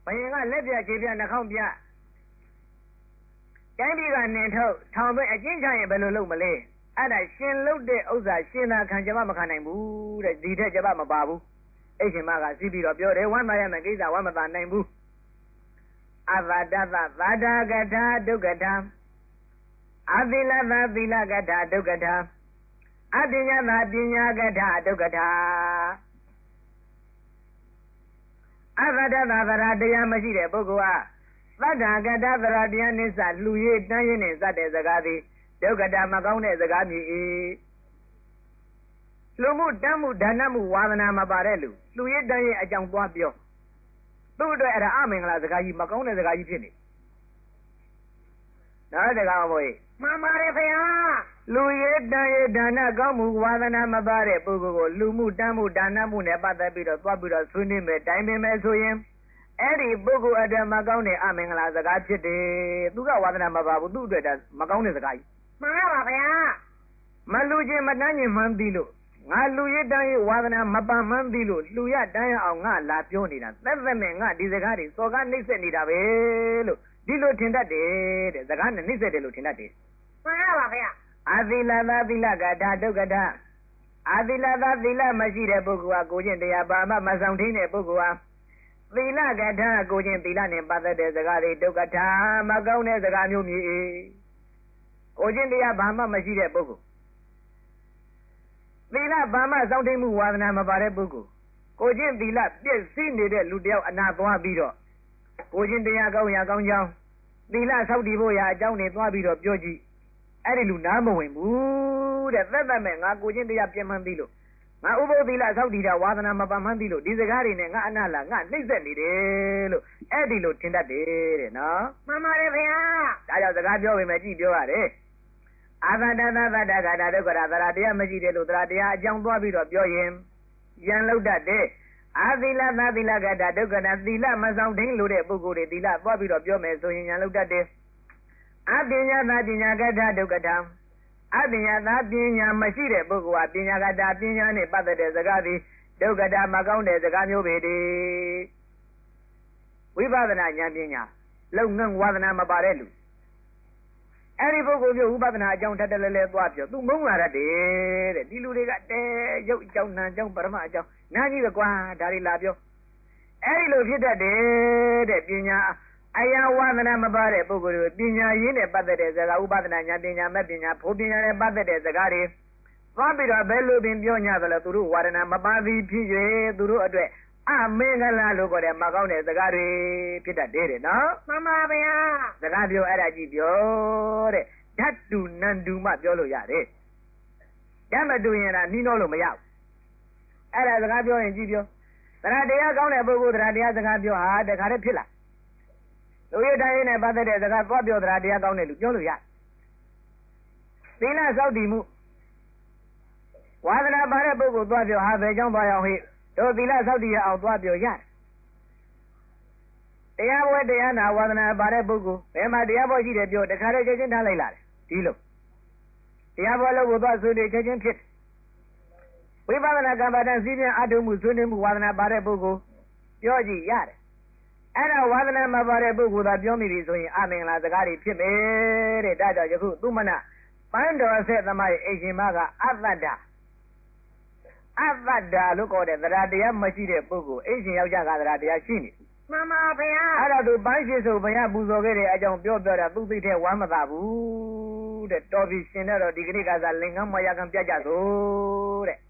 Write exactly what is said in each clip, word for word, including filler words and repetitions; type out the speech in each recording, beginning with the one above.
ရင်ကလက်ပြခြေပြနှာခေါင်းပြတိုင်းပြည်ကနေထုတ်ထောင်သွင်းအကျဉ်းချရင်ဘယ်လိုလုပ်မလဲအဲ့ဒါရှင်လုတ်တဲ့ဥစ္စာရှင်သာခံကြမမခံနိုင်ဘူးတဲ့ဒီထက်ကြမမပါဘူးအဲ့ရှင်မကစီးပြီးတော့ပြောတယ်ဝမ်းသာရမယ်ကိစ္စဝမ်းမသာနိုင်ဘူးအဘဒသသာဒကထာဒုက္ကထာအသီလသသီလကထာဒုက္ကထာအပညာသပညာကထာဒုက္ကထာအဘဒသသရာတရားမရှိတဲ့ပုဂ္ဂိုလ်ဟာသတ္တကထာသရာတရားနိစ္စလှူရည်တန်းရင်းနဲ့စတဲ့စကားသည်ဒုက္ကထာမကောင်းတဲ့စကားမြည်၏လူမှုတမ်းမှုဒါနမှုဝါဒနာမပါတဲ့လူလူရည်တန်းရင်းအကြောင်းသွားပြောသူ့အတွက်အဲ့ဒါအမင်္ဂလာစကားကြီးမကောင်းတဲ့စကားကြီးဖြစ်နေနောက်တကားဘို့မှန်ပါတယ်ဖေဟာလူရည်တန်းရင်းဒါနကောင်းမှုဝါဒနာမပါတဲ့ပုဂ္ဂိုလ်ကိုလူမှုတမ်းမှုဒါနမှုနဲ့ပတ်သက်ပြီးတော့သွားပြီးတော့ဆွေးနွေးမယ်တိုင်ပင်မယ်ဆိုရင်အဲ့ဒီပုဂ္ဂိုလ်အတွက်မကောင်းတဲ့အမင်္ဂလာစကားဖြစ်တယ်သူကဝါဒနာမပါဘူးသူ့အတွက်ဒါမကောင်းတဲ့စကားကြီးမှန်ပါဗျာမလူချင်းမတန်းချင်းမှန်းပြီးလို့ငါလူရတန်းရေးဝါဒနာမပန်မှန်းပြီးလို့လူရတန်းရအောင်ငါလာပြောနေတာသက်သက်နဲ့ငါဒီစကားတွေစော်ကားနှိမ့်ဆက်နေတာပဲလို့ဒီလိုထင်တတ်တယ်တဲ့စကားနဲ့နှိမ့်ဆက်တယ်လို့ထင်တတ်တယ်မှန်ပါဗျာအသီလသာသီလကထာဒုက္ကထာအသီလသာသီလမရှိတဲ့ပုဂ္ဂိုလ်ဟာကိုချင်းတရားပါမှမဆောင်ထင်းတဲ့ပုဂ္ဂိုလ်ဟာသီလကထာကိုချင်းသီလနဲ့ပတ်သက်တဲ့စကားတွေဒုက္ကထာမကောင်းတဲ့စကားမျိုးမြည်ကိုချင်းတရားဘာမှမရှိတဲ့ပုဂ္ဂိုလ်သီလဘာမှစောင့်ထိန်မှုဝါဒနာမပါတဲ့ပုဂ္ဂိုလ်ကိုချင်းသီလပြည့်စည်နေတဲ့လူတယောက်အနာသွားပြီးတော့ကိုချင်းတရားကောင်းရာကောင်းကြောင်းသီလစောင့်တည်ဖို့ရာအကြောင်းတွေသွားပြီးတော့ပြောကြည့်အဲ့ဒီလူနားမဝင်ဘူးတဲ့သက်သက်မဲ့ငါကိုချင်းတရားပြင်းမှန်းပြီးလို့ငါဥပုသ်သီလစောင့်တည်တာဝါဒနာမပန်မှန်းပြီးလို့ဒီစကားတွေနဲ့ငါအနာလာငါနှိမ့်ဆက်နေတယ်လို့အဲ့ဒီလိုထင်တတ်တယ်တဲ့နော်မှန်ပါတယ်ခင်ဗျာဒါကြောင့်စကားပြောပေမဲ့ကြည့်ပြောရတယ်အာသတသသတ္တဂါတာဒုက္ခရာသရာတရားမရှိတယ်လို့သရာတရားအကြောင်းသွားပြီးတော့ပြောရင်ရန်လောက်တတ်တယ်အာသီလသသီလဂါတာဒုက္ခရာသီလမဆောင်တိုင်းလို့တဲ့ပုဂ္ဂိုလ်တွေသီလသွားပြီးတော့ပြောမယ်ဆိုရင်ရန်လောက်တတ်တယ်အပညာသပညာဂါတာဒုက္ခရာအပညာသာပညာမရှိတဲ့ပုဂ္ဂိုလ်ဟာပညာဂါတာပညာနဲ့ပတ်သက်တဲ့စကားသည်ဒုက္ခတာမကောင်းတဲ့စကားမျိုးပဲဒီဝိပဿနာဉာဏ်ပညာလုံငန်းဝါဒနာမပါတဲ့လူအဲ့ဒီပုဂ္ဂိုလ်မျိုးဥပဒနာအကြောင်းထက်တလဲလဲသွားပြောသူမုန်းလာတတ်တယ်တဲ့ဒီလူတွေကတဲရုပ်အကြောင်းနာအကြောင်းပရမအကြောင်းနားကြီးပဲကွာဒါတွေလာပြောအဲ့ဒီလိုဖြစ်တတ်တယ်တဲ့ပညာအယဝါဒနာမပါတဲ့ပုဂ္ဂိုလ်တွေပညာရင်းနဲ့ပတ်သက်တဲ့စကားဥပဒနာဉာဏ်ပညာမဲ့ပညာဖို့ပညာနဲ့ပတ်သက်တဲ့စကားတွေသွားပြီးတော့ဘယ်လိုပင်ပြော냐သလဲသူတို့ဝါဒနာမပါသည်ဖြစ်၍သူတို့အတွက်အမင်္ဂလာလို့ခေါ်တဲ့မကောင်းတဲ့စကားတွေဖြစ်တတ်တယ်တဲ့နော်မှန်ပါဗျာစကားပြောအဲ့ဒါကြည့်ပြောတဲ့ဓာတ်တူနန္တူမှပြောလို့ရတယ်ဓာတ်မတူရင်ဒါနှီးနှောလို့မရဘူးအဲ့ဒါစကားပြောရင်ကြည့်ပြောတရားတရားကောင်းတဲ့ပုဂ္ဂိုလ်တရားတရားစကားပြောဟာတခါတည်းဖြစ်လာလူရတိုင်းနဲ့ပတ်သက်တဲ့စကားသွားပြောတရားတရားကောင်းတဲ့လူပြောလို့ရသီလစောင့်တည်မှုဝါဒနာပါတဲ့ပုဂ္ဂိုလ်သွားပြောဟာဘယ်ကြောင့်ပါအောင်ဟိတို့သီလစောင့်တည်ရအောင်သွားပြောရတယ်တရားပွဲတရားနာဝါဒနာပါတဲ့ပုဂ္ဂိုလ်ဘယ်မှာတရားပွဲရှိတယ်ပြောတခါတည်းချက်ချင်းထားလိုက်လာတယ်ဒီလိုတရားပွဲလို့ကိုသွားဆွေးနွေးချက်ချင်းဖြစ်ဝိပဿနာကမ္ဘာတန်စည်းပြန်အထုံးမှုဆွေးနွေးမှုဝါဒနာပါတဲ့ပုဂ္ဂိုလ်ပြောကြည့်ရတယ်အဲ့ဒါဝါဒနာမပါတဲ့ပုဂ္ဂိုလ်သာပြောမိပြီဆိုရင်အမင်္ဂလာစကားတွေဖြစ်မယ်တဲ့ဒါကြောင့်ယခုသူမနပန်းတော်ဆက်သမိုင်းအိရှင်မကအတ္တဒအတ္တဒလို့ခေါ်တဲ့တရားတရားမရှိတဲ့ပုဂ္ဂိုလ်အိရှင်ယောက်ျားကတရားတရားရှိနေမှန်ပါဗျာအဲ့ဒါသူပန်းရှိဆိုဘုရားပူဇော်ခဲ့တဲ့အကြောင်းပြောပြောတာသူသိတဲ့ဝမ်းမသာဘူးတဲ့တော်ပြီရှင်တော့ဒီကနေ့ကစားလင်္ကမယကံပြကြသို့တဲ့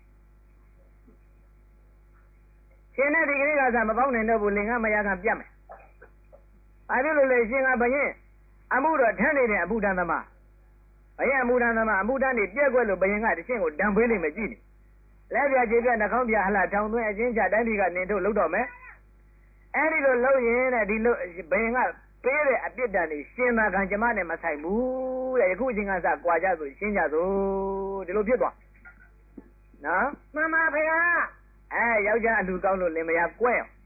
ရှင်တဲ့ဒီကနေ့ကစားမပေါင်းနိုင်တော့ဘူးလင်္ကမယကံပြတ်မယ်အဲ့ဒီလိုလေရှင်ကဘယင်အမှုတော်ထမ်းနေတဲ့အမှုတန်သမားဘယင်အမှုတန်သမားအမှုတန်နေပြက်ကွက်လို့ဘယင်ကတခြင်းကိုတံပေးလိမ့်မယ်ကြည့်နေလက်ပြခြေပြနှာခေါင်းပြဟလာထောင်သွင်းအချင်းချတိုင်းပြည်ကနေထုတ်လုပ်တော့မယ်အဲ့ဒီလိုလုပ်ရင်တဲ့ဒီလိုဘယင်ကပေးတဲ့အပြစ်ဒဏ်တွေရှင်သာခံကျမနဲ့မဆိုင်ဘူးတဲ့ယခုအချိန်ကစကွာကြဆိုရှင်းကြဆိုဒီလိုဖြစ်သွားနော်မှန်ပါဗျာအဲယောက်ျားအလူကောင်းလို့လင်မယားကွဲအောင်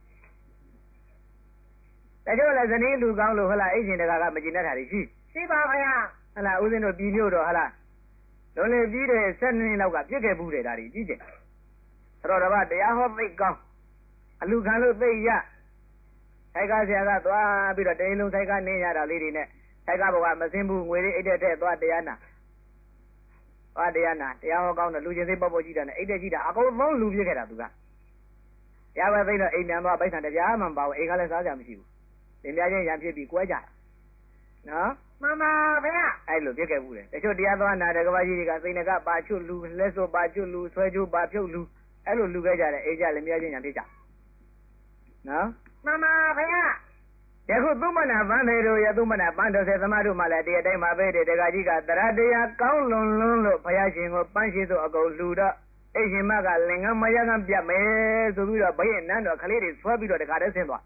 တချို့လည်းဇနီးလူကောင်းလို့ဟလာအိတ်ရှင်တကာကမကျင်တတ်တာရှိရှိပါဗျာဟလာဦးဇင်းတို့ပြည်မြို့တော့ဟလာလုံးလေပြီးတဲ့ဆယ်နှစ်လောက်ကပြစ်ခဲ့ဘူးတဲ့ဒါတွေကြီးကျယ်အဲ့တော့တပတ်တရားဟောသိကောင်းအလူခံလို့သိရဆိုင်ကားဆရာကသွားပြီးတော့တရင်လုံးဆိုင်ကားနင်းရတာလေးတွေနဲ့ဆိုင်ကားဘကမစင်းဘူးငွေလေးအိတ်တဲ့တဲ့သွားတရားနာသွားတရားနာတရားဟောကောင်းတဲ့လူချင်းစိတ်ပေါ့ပေါ့ကြည့်တာနဲ့အိတ်တဲ့ကြည့်တာအကုန်လုံးလူပြစ်ခဲ့တာသူကတရားပဲသိတော့အိမ်ပြန်သွားပိုက်ဆံတရားမှမပါဘူးအိမ်ကလည်းစားကြမရှိဘူးသင်ပြချင်းရံဖြစ်ပြီးကွဲကြနော်မမဗျာအဲ့လိုပြစ်ခဲ့ဘူးလေတချို့တရားသွားနာတဲ့ကဘာကြီးတွေကစိန်ကပါချွတ်လူလက်စောပါချွတ်လူဆွဲချိုးပါဖြုတ်လူအဲ့လိုလူခဲ့ကြတယ်အိမ်ကြလည်းမြဲချင်းရံဖြစ်ကြနော်မမဗျာယခုသုမနာဗန်းသေးတို့ရသုမနာပန်းတော်စေသမားတို့မှလည်းတရားတိုင်းမှာပဲတဲ့တကကြီးကတရတရားကောင်းလွန်လွန်းလို့ဘုရားရှင်ကိုပန်းရှိသို့အကုန်လှူတော့အိရှင်မကလင်္ကမယကပြတ်မယ်ဆိုပြီးတော့ဘယင်နန်းတော်ကလေးတွေဆွဲပြီးတော့တခါတည်းဆင်းသွား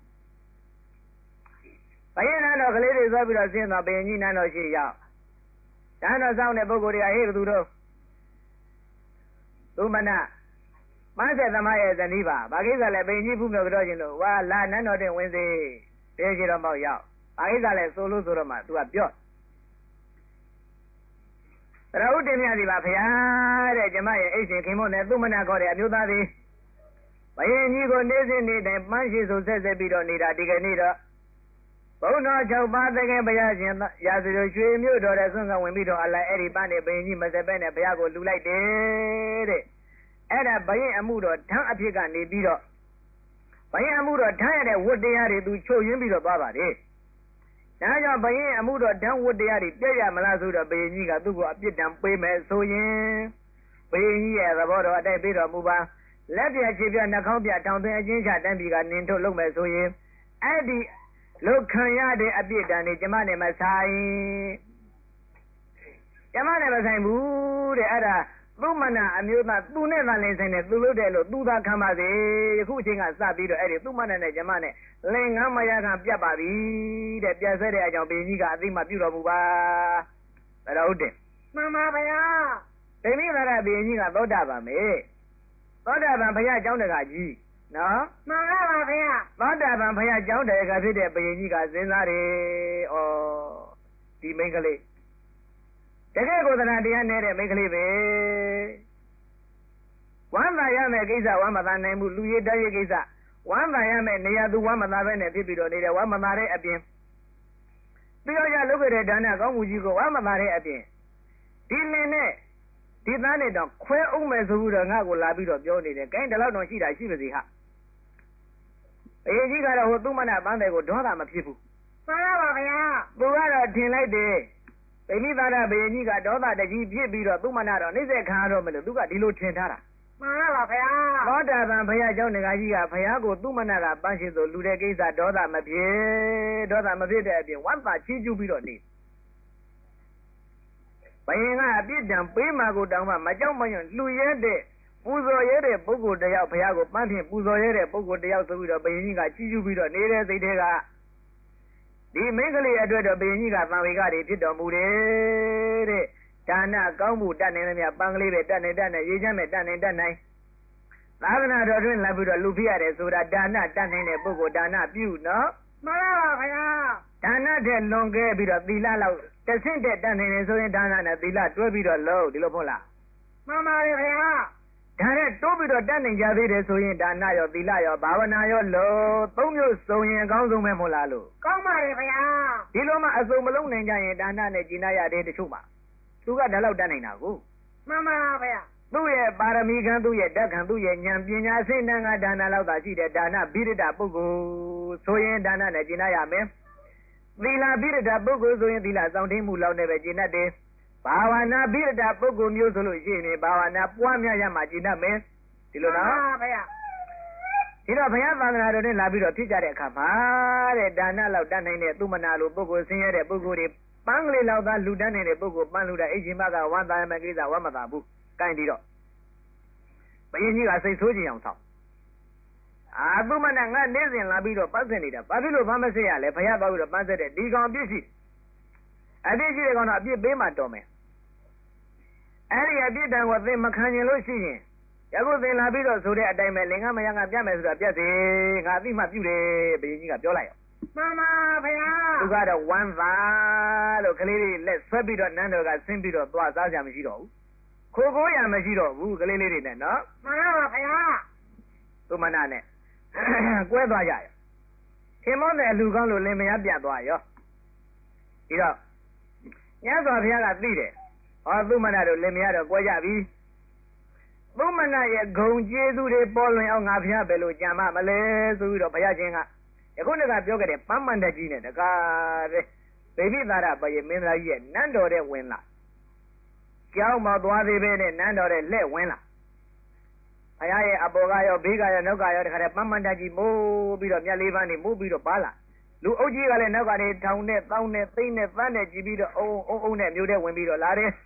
ဘယင်နန်းတော်ကလေးတွေဆွဲပြီးတော့ဆင်းသွားဘယင်ကြီးနန်းတော်ရှိရောက်နန်းတော်ဆောင်တဲ့ပုဂ္ဂိုလ်တွေကဟေ့ဘသူတို့သုမနာမန်းစေသမားရဲ့ဇနီးပါဘာကိစ္စလဲဘယင်ကြီးဖူးမြော်ကြတော့ခြင်းလို့ဝါလာနန်းတော်တင်ဝင်စေတေးကြတော့မောက်ရောက်ဘာကိစ္စလဲဆိုလို့ဆိုတော့မှ तू ကပြောတရဥတင်မြသည်ပါဖရာတဲ့ကျမရဲ့အိတ်ရှင်ခင်မုန်းနဲ့သူမနာခေါ်တဲ့အမျိုးသားသည်ဘယင်ကြီးကိုနေစဉ်နေတိုင်းပန်းရှိဆိုဆက်ဆက်ပြီးတော့နေတာဒီကနေ့တော့ဘုံတော်၆ပါးတကယ်ဘုရားရှင်ရာဇလိုရွှေမြို့တော်တဲ့ဆွမ်းကဝင်ပြီးတော့အလိုက်အဲ့ဒီပန်းနေဘယင်ကြီးမစက်ပဲနဲ့ဘုရားကိုလူလိုက်တယ်တဲ့အဲ့ဒါဘယင်အမှုတော်ထမ်းအဖြစ်ကနေပြီးတော့ဘယင်အမှုတော်ထမ်းရတဲ့ဝတ်တရားတွေသူချုပ်ရင်းပြီးတော့သွားပါတယ်ဒါကြောင့်ဘယင်အမှုတော်ထမ်းဝတ်တရားတွေပြည့်ရမလားဆိုတော့ဘယင်ကြီးကသူ့ကိုအပြစ်ဒဏ်ပေးမယ်ဆိုရင်ဘယင်ကြီးရဲ့သဘောတော်အတိုက်ပေးတော်မူပါလက်ပြခြေပြနှာခေါင်းပြထောင်သွင်းအချင်းချတန်းပြီးကနင်ထုတ်လုပ်မယ်ဆိုရင်အဲ့ဒီလောက်ခံရတဲ့အပြစ်ဒဏ်တွေကျမနဲ့မဆိုင်ကျမနဲ့မဆိုင်ဘူးတဲ့အဲ့ဒါသူမနာအမျိုးသားသူနဲ့သာလင်းဆိုင်တယ်သူလို့တယ်လို့သူသာခံပါစေယခုအချိန်ကစပြီးတော့အဲ့ဒီသူမနာနဲ့ကျမနဲ့လင်ငန်းမရခံပြတ်ပါပြီတဲ့ပြတ်ဆွဲတဲ့အကြောင်းဘုရင်ကြီးကအသိမှပြုတော်မူပါဘယ်တော့ဟုတ်တယ်မှန်ပါဗျာဒိဋ္ဌိသာရဘုရင်ကြီးကသောတာပန်မေသောတာပန်ဘုရားကျောင်းတကာကြီးနော်မှန်ပါပါဗျာသောတာပန်ဘုရားကျောင်းတကာဖြစ်တဲ့ဘုရင်ကြီးကစဉ်းစားတယ်ဩဒီမိန်းကလေးတကယ်ကိုယ်သနာတရားနေတဲ့မိန်းကလေးပဲဝမ်းသာရမယ်ကိစ္စဝမ်းမသာနိုင်ဘူးလူရည်တည်းရကိစ္စဝမ်းသာရမယ်နေရာသူဝမ်းမသာပဲနဲ့ဖြစ်ပြီးတော့နေတယ်ဝမ်းမသာတဲ့အပြင်ပြီးတော့ကြလုပ်ခဲ့တဲ့ဒါနကောင်းမှုကြီးကိုဝမ်းမသာတဲ့အပြင်ဒီလင်းနဲ့ဒီသားနဲ့တော့ခွဲအောင်မယ်ဆိုပြီးတော့ငါ့ကိုလာပြီးတော့ပြောနေတယ်ဂိုင်းဒီလောက်တော့ရှိတာရှိပါစေဟာအရေးကြီးကတော့ဟိုသူ့မနာပန်းတယ်ကိုဒေါသမဖြစ်ဘူးမှန်ပါပါဗျာသူကတော့ထင်လိုက်တယ်ဒိဋ္ဌိသာရဘုရင်ကြီးကဒေါသတကြီးဖြစ်ပြီးတော့သူ့မနာတော့နှိမ့်ဆက်ခံရတော့မလို့သူကဒီလိုထင်ထားတာမှန်ပါဗျာသောတာပန်ဘုရားကျောင်းငါကြီးကဘုရားကိုသူ့မနာကပန်းရှိဆိုလူတဲ့ကိစ္စဒေါသမဖြစ်ဒေါသမဖြစ်တဲ့အပြင်ဝမ်းသာချီးကျူးပြီးတော့နေဘယင်ကအပြစ်ဒဏ်ပေးမှာကိုတောင်းမှမကြောက်မရွံ့လှူရဲတဲ့ပူဇော်ရဲတဲ့ပုဂ္ဂိုလ်တယောက်ဘုရားကိုပန်းဖြင့်ပူဇော်ရဲတဲ့ပုဂ္ဂိုလ်တယောက်ဆိုပြီးတော့ဘယင်ကြီးကချီးကျူးပြီးတော့နေတဲ့စိတ်တွေကဒီမိန်းကလေးအတွက်တော့ဘယင်ကြီးကသံဝေကတွေဖြစ်တော်မူတယ်တဲ့ဒါနကောင်းမှုတတ်နိုင်တယ်မြပန်းကလေးပဲတတ်နိုင်တတ်နိုင်ရေးချမ်းမဲ့တတ်နိုင်တတ်နိုင်သာသနာတော်တွင်လာပြီးတော့လူဖြစ်ရတယ်ဆိုတာဒါနတတ်နိုင်တဲ့ပုဂ္ဂိုလ်ဒါနပြုနော်မှန်ပါပါဗျာဒါနတဲ့လွန်ခဲ့ပြီးတော့သီလလောက်တဆင့်တဲ့တတ်နိုင်တယ်ဆိုရင်ဒါနနဲ့သီလတွဲပြီးတော့လုံးဒီလိုမဟုတ်လားမှန်ပါပါဗျာဒါနဲ့တိုးပြီးတော့တတ်နိုင်ကြသေးတယ်ဆိုရင်ဒါနရောသီလရောဘာဝနာရောလုံးသုံးမျိုးစုံရင်အကောင်းဆုံးပဲမဟုတ်လားလို့ကောင်းပါလေဗျာဒီလိုမှအစုံမလုံးနိုင်ကြရင်ဒါနနဲ့ကျင့်ရတဲ့တချို့မှာသူကဒါလောက်တတ်နိုင်တာကိုမှန်ပါဗျာသူ့ရဲ့ပါရမီခံသူ့ရဲ့ဓာတ်ခံသူ့ရဲ့ဉာဏ်ပညာစိတ်နှံကဒါနလောက်သာရှိတဲ့ဒါနဘိရဒပုဂ္ဂိုလ်ဆိုရင်ဒါနနဲ့ကျင့်ရမယ်သီလဘိရဒပုဂ္ဂိုလ်ဆိုရင်သီလစောင့်ထိန်မှုလောက်နဲ့ပဲကျင့်တတ်တယ်ဘာဝနာဘိရဒပုဂ္ဂိုလ်မျိုးဆိုလို့ရှိရင်ဘာဝနာပွားများရမှကျင့်တတ်မယ်ဒီလိုနော်မှန်ပါဗျာဒီတော့ဘုရားသာသနာတော်နဲ့လာပြီးတော့ဖြစ်ကြတဲ့အခါမှာတဲ့ဒါနလောက်တတ်နိုင်တဲ့သူမနာလိုပုဂ္ဂိုလ်ဆင်းရဲတဲ့ပုဂ္ဂိုလ်တွေပန်းကလေးလောက်သာလူတန်းနေတဲ့ပုဂ္ဂိုလ်ပန်းလူတာအိရှင်မကဝမ်းသာရမယ်ကိစ္စဝမ်းမသာဘူးကိုင်းပြီးတော့ဘယင်ကြီးကစိတ်ဆိုးကြင်အောင်ဆောက်အာသူမနဲ့ငါနေစဉ်လာပြီးတော့ပတ်ဆက်နေတာဘာဖြစ်လို့ဘာမဆက်ရလဲဘုရားသွားပြီးတော့ပတ်ဆက်တဲ့ဒီကောင်ပြစ်ရှိအပြစ်ရှိတဲ့ကောင်တော့အပြစ်ပေးမှတော်မယ်အဲ့ဒီအပြစ်တန်ကိုသင်မခံရင်လို့ရှိရင်ယခုသင်လာပြီးတော့ဆိုတဲ့အတိုင်းပဲလင်္ကာမယံကပြတ်မယ်ဆိုတာပြတ်စေငါအသိမှပြုတယ်ဘယင်ကြီးကပြောလိုက်ရောမှန်ပါဗျာသူကတော့ဝမ်းသာလို့ကလေးလေးလက်ဆွဲပြီးတော့နန်းတော်ကဆင်းပြီးတော့သွားစားကြမရှိတော့ဘူးခိုးခိုးရမရှိတော့ဘူးကလေးလေးတွေနဲ့နော်မှန်ပါဗျာသူမနာနဲ့ကွဲသွားကြရဒခင်မောတဲ့အလူကောင်းလို့လင်မယားပြတ်သွားရောဒီတော့ညစွာဘုရားကသိတယ်ဟောသုမနာတို့လင်မယားတော့ကြွယ်ကြပြီသုမနာရဲ့ဂုံကျေးဇူးတွေပေါ်လွင်အောင်ငါဘုရားပဲလို့ကြံမမလဲဆိုပြီးတော့ဘုရားရှင်ကယခုနေ့ကပြောခဲ့တဲ့ပန်းမန္တကြီးနဲ့တကားတဲ့ဗိဓိသာရဘယေမင်းသားကြီးရဲ့နန်းတော်တဲ့ဝင်လာကြောင်းမသွားသေးပဲနဲ့နန်းတော်တဲ့လက်ဝင်လာဘုရားရဲ့အပေါ်ကရောဘေးကရောနောက်ကရောတခါတည်းပန်းမန္တကြီးမိုးပြီးတော့မြတ်လေးပန်းနေမိုးပြီးတော့ပါလာလူအုပ်ကြီးကလည်းနောက်ကနေထောင်နဲ့တောင်းနဲ့သိမ့်နဲ့သန်းနဲ့ကြည့်ပြီးတော့အုံအုံအုံနဲ့မျိုးတဲ့ဝင်ပြီးတော့လာတယ်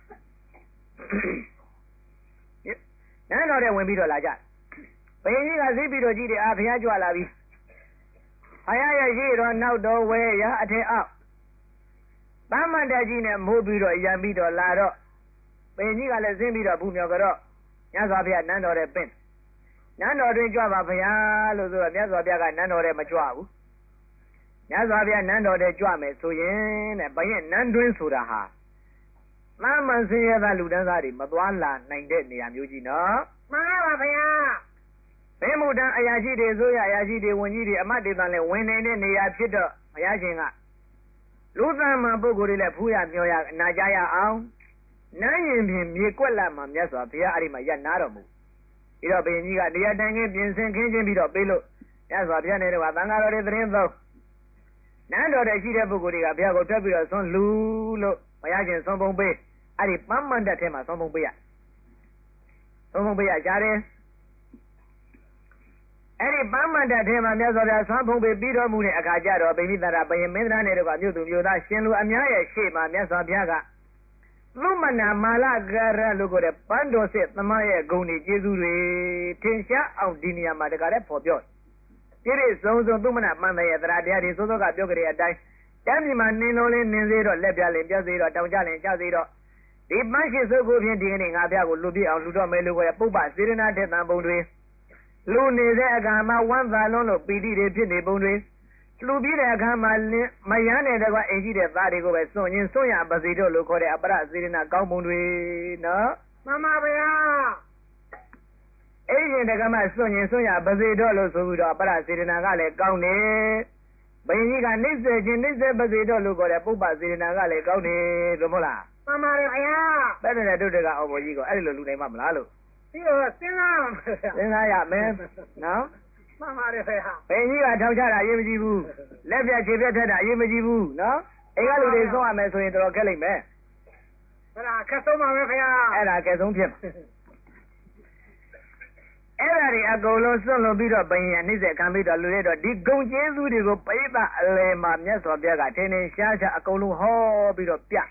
နန်းတော်တဲ့ဝင်ပြီးတော့လာကြဘုရင်ကြီးကသိပြီးတော့ကြည့်တယ်အာဘုရားကြွလာပြီဘုရားရဲ့ရှိတော်နောက်တော်ဝဲရအထက်အောက်ပန်းမန္တကြီးနဲ့မိုးပြီးတော့ရံပြီးတော့လာတော့ဘုရင်ကြီးကလည်းဆင်းပြီးတော့ဘူးမြော်ကြတော့မြတ်စွာဘုရားနန်းတော်တဲ့ပင့်နန်းတော်တွင်ကြွပါဘုရားလို့ဆိုတော့မြတ်စွာဘုရားကနန်းတော်တဲ့မကြွဘူးမြတ်စွာဘုရားနန်းတော်တဲ့ကြွမယ်ဆိုရင်တဲ့ဘုရင်နန်းတွင်ဆိုတာဟာသာမန်ဆင်းရဲသားလူတန်းစားတွေမသွားလာနိုင်တဲ့နေရာမျိုးကြီးနော်မှန်ပါဗျာဘယ်မှုတန်းအရာရှိတွေဆိုရအရာရှိတွေဝန်ကြီးတွေအမတ်တွေတန်းလဲဝင်နေတဲ့နေရာဖြစ်တော့ဘုရားရှင်ကလူသားမှပုဂ္ဂိုလ်တွေလည်းဖူးရမျောရနာကြရအောင်နန်းရင်ဖြင့်မြေကွက်လာမှမြတ်စွာဘုရားအဲ့ဒီမှာရပ်နာတော်မူပြီးတော့ဘုရင်ကြီးကတရားတိုင်ခင်းပြင်ဆင်ခင်းချင်းပြီးတော့ပေးလို့မြတ်စွာဘုရားနဲ့တော့သံဃာတော်တွေသတင်းသုံးနန်းတော်တွေရှိတဲ့ပုဂ္ဂိုလ်တွေကဘုရားကိုထွက်ပြီးတော့ဆွန်းလူလို့ဘုရားရှင်ဆွန်းပုံပေးအဲ့ဒီပန်းမန္တထဲမှာဆွန်းပုံပေးရဆွန်းပုံပေးရကြတယ်အဲ့ဒီပန်းမန္တထဲမှာမြတ်စွာဘုရားဆွန်းပုံပေးပြီးတော်မူတဲ့အခါကျတော့ဗိမိသရဘယင်မင်းသားနဲ့တို့ကမြို့သူမြို့သားရှင်လူအများရဲ့ရှေ့မှာမြတ်စွာဘုရားကသုမနာမာလကရလို့ခေါ်တဲ့ပန်းတော်စစ်သမားရဲ့ဂုဏ်တွေကျေးဇူးတွေထင်ရှားအောင်ဒီနေရာမှာတကားလည်းပေါ်ပြောပြည့်စုံစုံသုမနာပန်းတဲ့ရဲ့တရားတရားတွေသို့သောကပြောကြတဲ့အတိုင်းတမ်းမြမှာနင်းလုံးလေးနင်းသေးတော့လက်ပြလင်ပြစေတော့တောင်ကြလင်ကြစေတော့ဒီပန်းရှိစုပ်ကိုဖြင့်ဒီကနေ့ငါဘုရားကိုလူပြအောင်လူတော့မယ်လို့ခေါ်တဲ့ပုပ္ပစေရနာတဲ့တန်ပုံတွေလူနေတဲ့အခါမှာဝမ်းသာလုံးလို့ပီတိတွေဖြစ်နေပုံတွေလူပြီးတဲ့အခါမှာမယမ်းတဲ့ကွာအိမ်ကြီးတဲ့သားတွေကိုပဲစွန့်ရင်စွန့်ရပါစေတော့လို့ခေါ်တဲ့အပရစေရနာကောင်းပုံတွေနော်မှန်ပါဗျာအဲ့ဒီတကမှစွန့်ရင်စွန့်ရပါစေတော့လို့ဆိုပြီးတော့အပရစေရနာကလည်းကောင်းတယ်ဘယင်ကြီးကနှိမ့်စေခြင်းနှိမ့်စေပါစေတော့လို့ခေါ်တဲ့ပုပ္ပစေရနာကလည်းကောင်းတယ်လို့မဟုတ်လားမှန်ပါဗျာပဲတဲ့တို့တကအော်ဘော်ကြီးကိုအဲ့ဒီလိုလူနိုင်မှမလားလို့ဒီတော့စဉ်းစားစဉ်းစားရမယ်နော်မှန်ပါတယ်ဖေဟာဘယ်ကြီးကထောက်ချတာအရေးမကြီးဘူးလက်ပြခြေပြတ်ထက်တာအရေးမကြီးဘူးနော်အိမ်ကလူတွေဆုံးရမယ်ဆိုရင်တော်ခက်လိမ့်မယ်အဲ့ဒါခက်ဆုံးပါပဲဖေဟာအဲ့ဒါခက်ဆုံးဖြစ်အဲ့ဒါတွေအကုန်လုံးစွန့်လို့ပြီးတော့ဘယင်အနှိမ့်ဆက်ခံပြီးတော့လူတွေတော့ဒီဂုံကျေးဇူးတွေကိုပိဋကအလယ်မှာမြတ်စွာဘုရားကထင်းထင်းရှားရှားအကုန်လုံးဟောပြီးတော့ပြ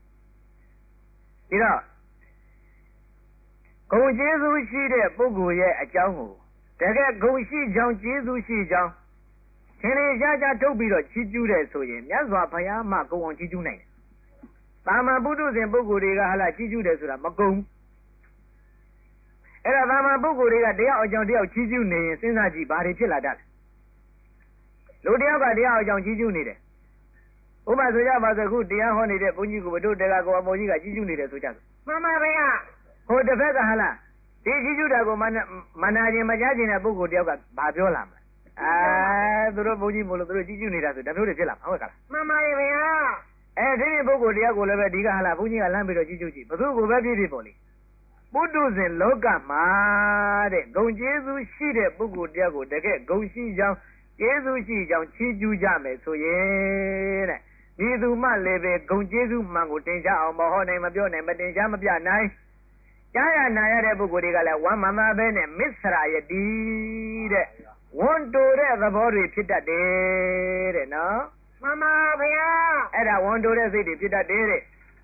ပြီးတော့ဂုံကျေးဇူးရှိတဲ့ပုဂ္ဂိုလ်ရဲ့အကြောင်းကိုတကယ်ဂုံရှိကြောင်းကျေးဇူးရှိကြောင်းထင်ထင်ရှားရှားထုတ်ပြီးတော့ချီးကျူးတယ်ဆိုရင်မြတ်စွာဘုရားမှဂုံအောင်ချီးကျူးနိုင်တယ်။တာမန်ပုထုဇဉ်ပုဂ္ဂိုလ်တွေကဟာလာချီးကျူးတယ်ဆိုတာမကုံဘူး။အဲ့ဒါတာမန်ပုဂ္ဂိုလ်တွေကတရားအကြောင်းတရားချီးကျူးနေရင်စဉ်းစားကြည့်ဘာတွေဖြစ်လာတတ်လဲ။လူတယောက်ကတရားအကြောင်းချီးကျူးနေတယ်။ဥပမာဆိုကြပါစို့ခုတရားဟောနေတဲ့ဘုန်းကြီးကဘုဒ္ဓတရားကိုအမောကြီးကချီးကျူးနေတယ်ဆိုကြတယ်။မှန်ပါဗျာ။ဟိုတစ်ဖက်ကဟာလာဒီချီးကျူးတာကိုမနာခြင်းမကြားခြင်းတဲ့ပုဂ္ဂိုလ်တယောက်ကဘာပြောလာမလဲအဲသူတို့ဘုန်းကြီးမို့လို့သူတို့ချီးကျူးနေတာဆိုဒါမျိုးတွေဖြစ်လာမှာဟုတ်ကလားမှန်ပါရဲ့ဗျာအဲဒီပုဂ္ဂိုလ်တယောက်ကိုလည်းပဲဒီကဟာလာဘုန်းကြီးကလမ်းပြီးတော့ချီးကျူးကြည့်ဘသူကိုပဲပြည့်ပြည့်ပေါ့လေပုထုဇဉ်လောကမှာတဲ့ဂုံကျေးဇူးရှိတဲ့ပုဂ္ဂိုလ်တယောက်ကိုတကယ်ဂုံရှိကြောင်းကျေးဇူးရှိကြောင်းချီးကျူးကြမယ်ဆိုရင်တဲ့ဒီသူမှလည်းပဲဂုံကျေးဇူးမှန်ကိုတင်ကြအောင်မဟောနိုင်မပြောနိုင်မတင်ကြမပြနိုင်ကြားရနာရတဲ့ပုဂ္ဂိုလ်တွေကလည်းဝမ်းမမပဲနဲ့မစ္စရာယတိတဲ့ဝန်တိုတဲ့သဘောတွေဖြစ်တတ်တယ်တဲ့နော်မှန်ပါဗျာအဲ့ဒါဝန်တိုတဲ့စိတ်တွေဖြစ်တတ်တယ်တဲ့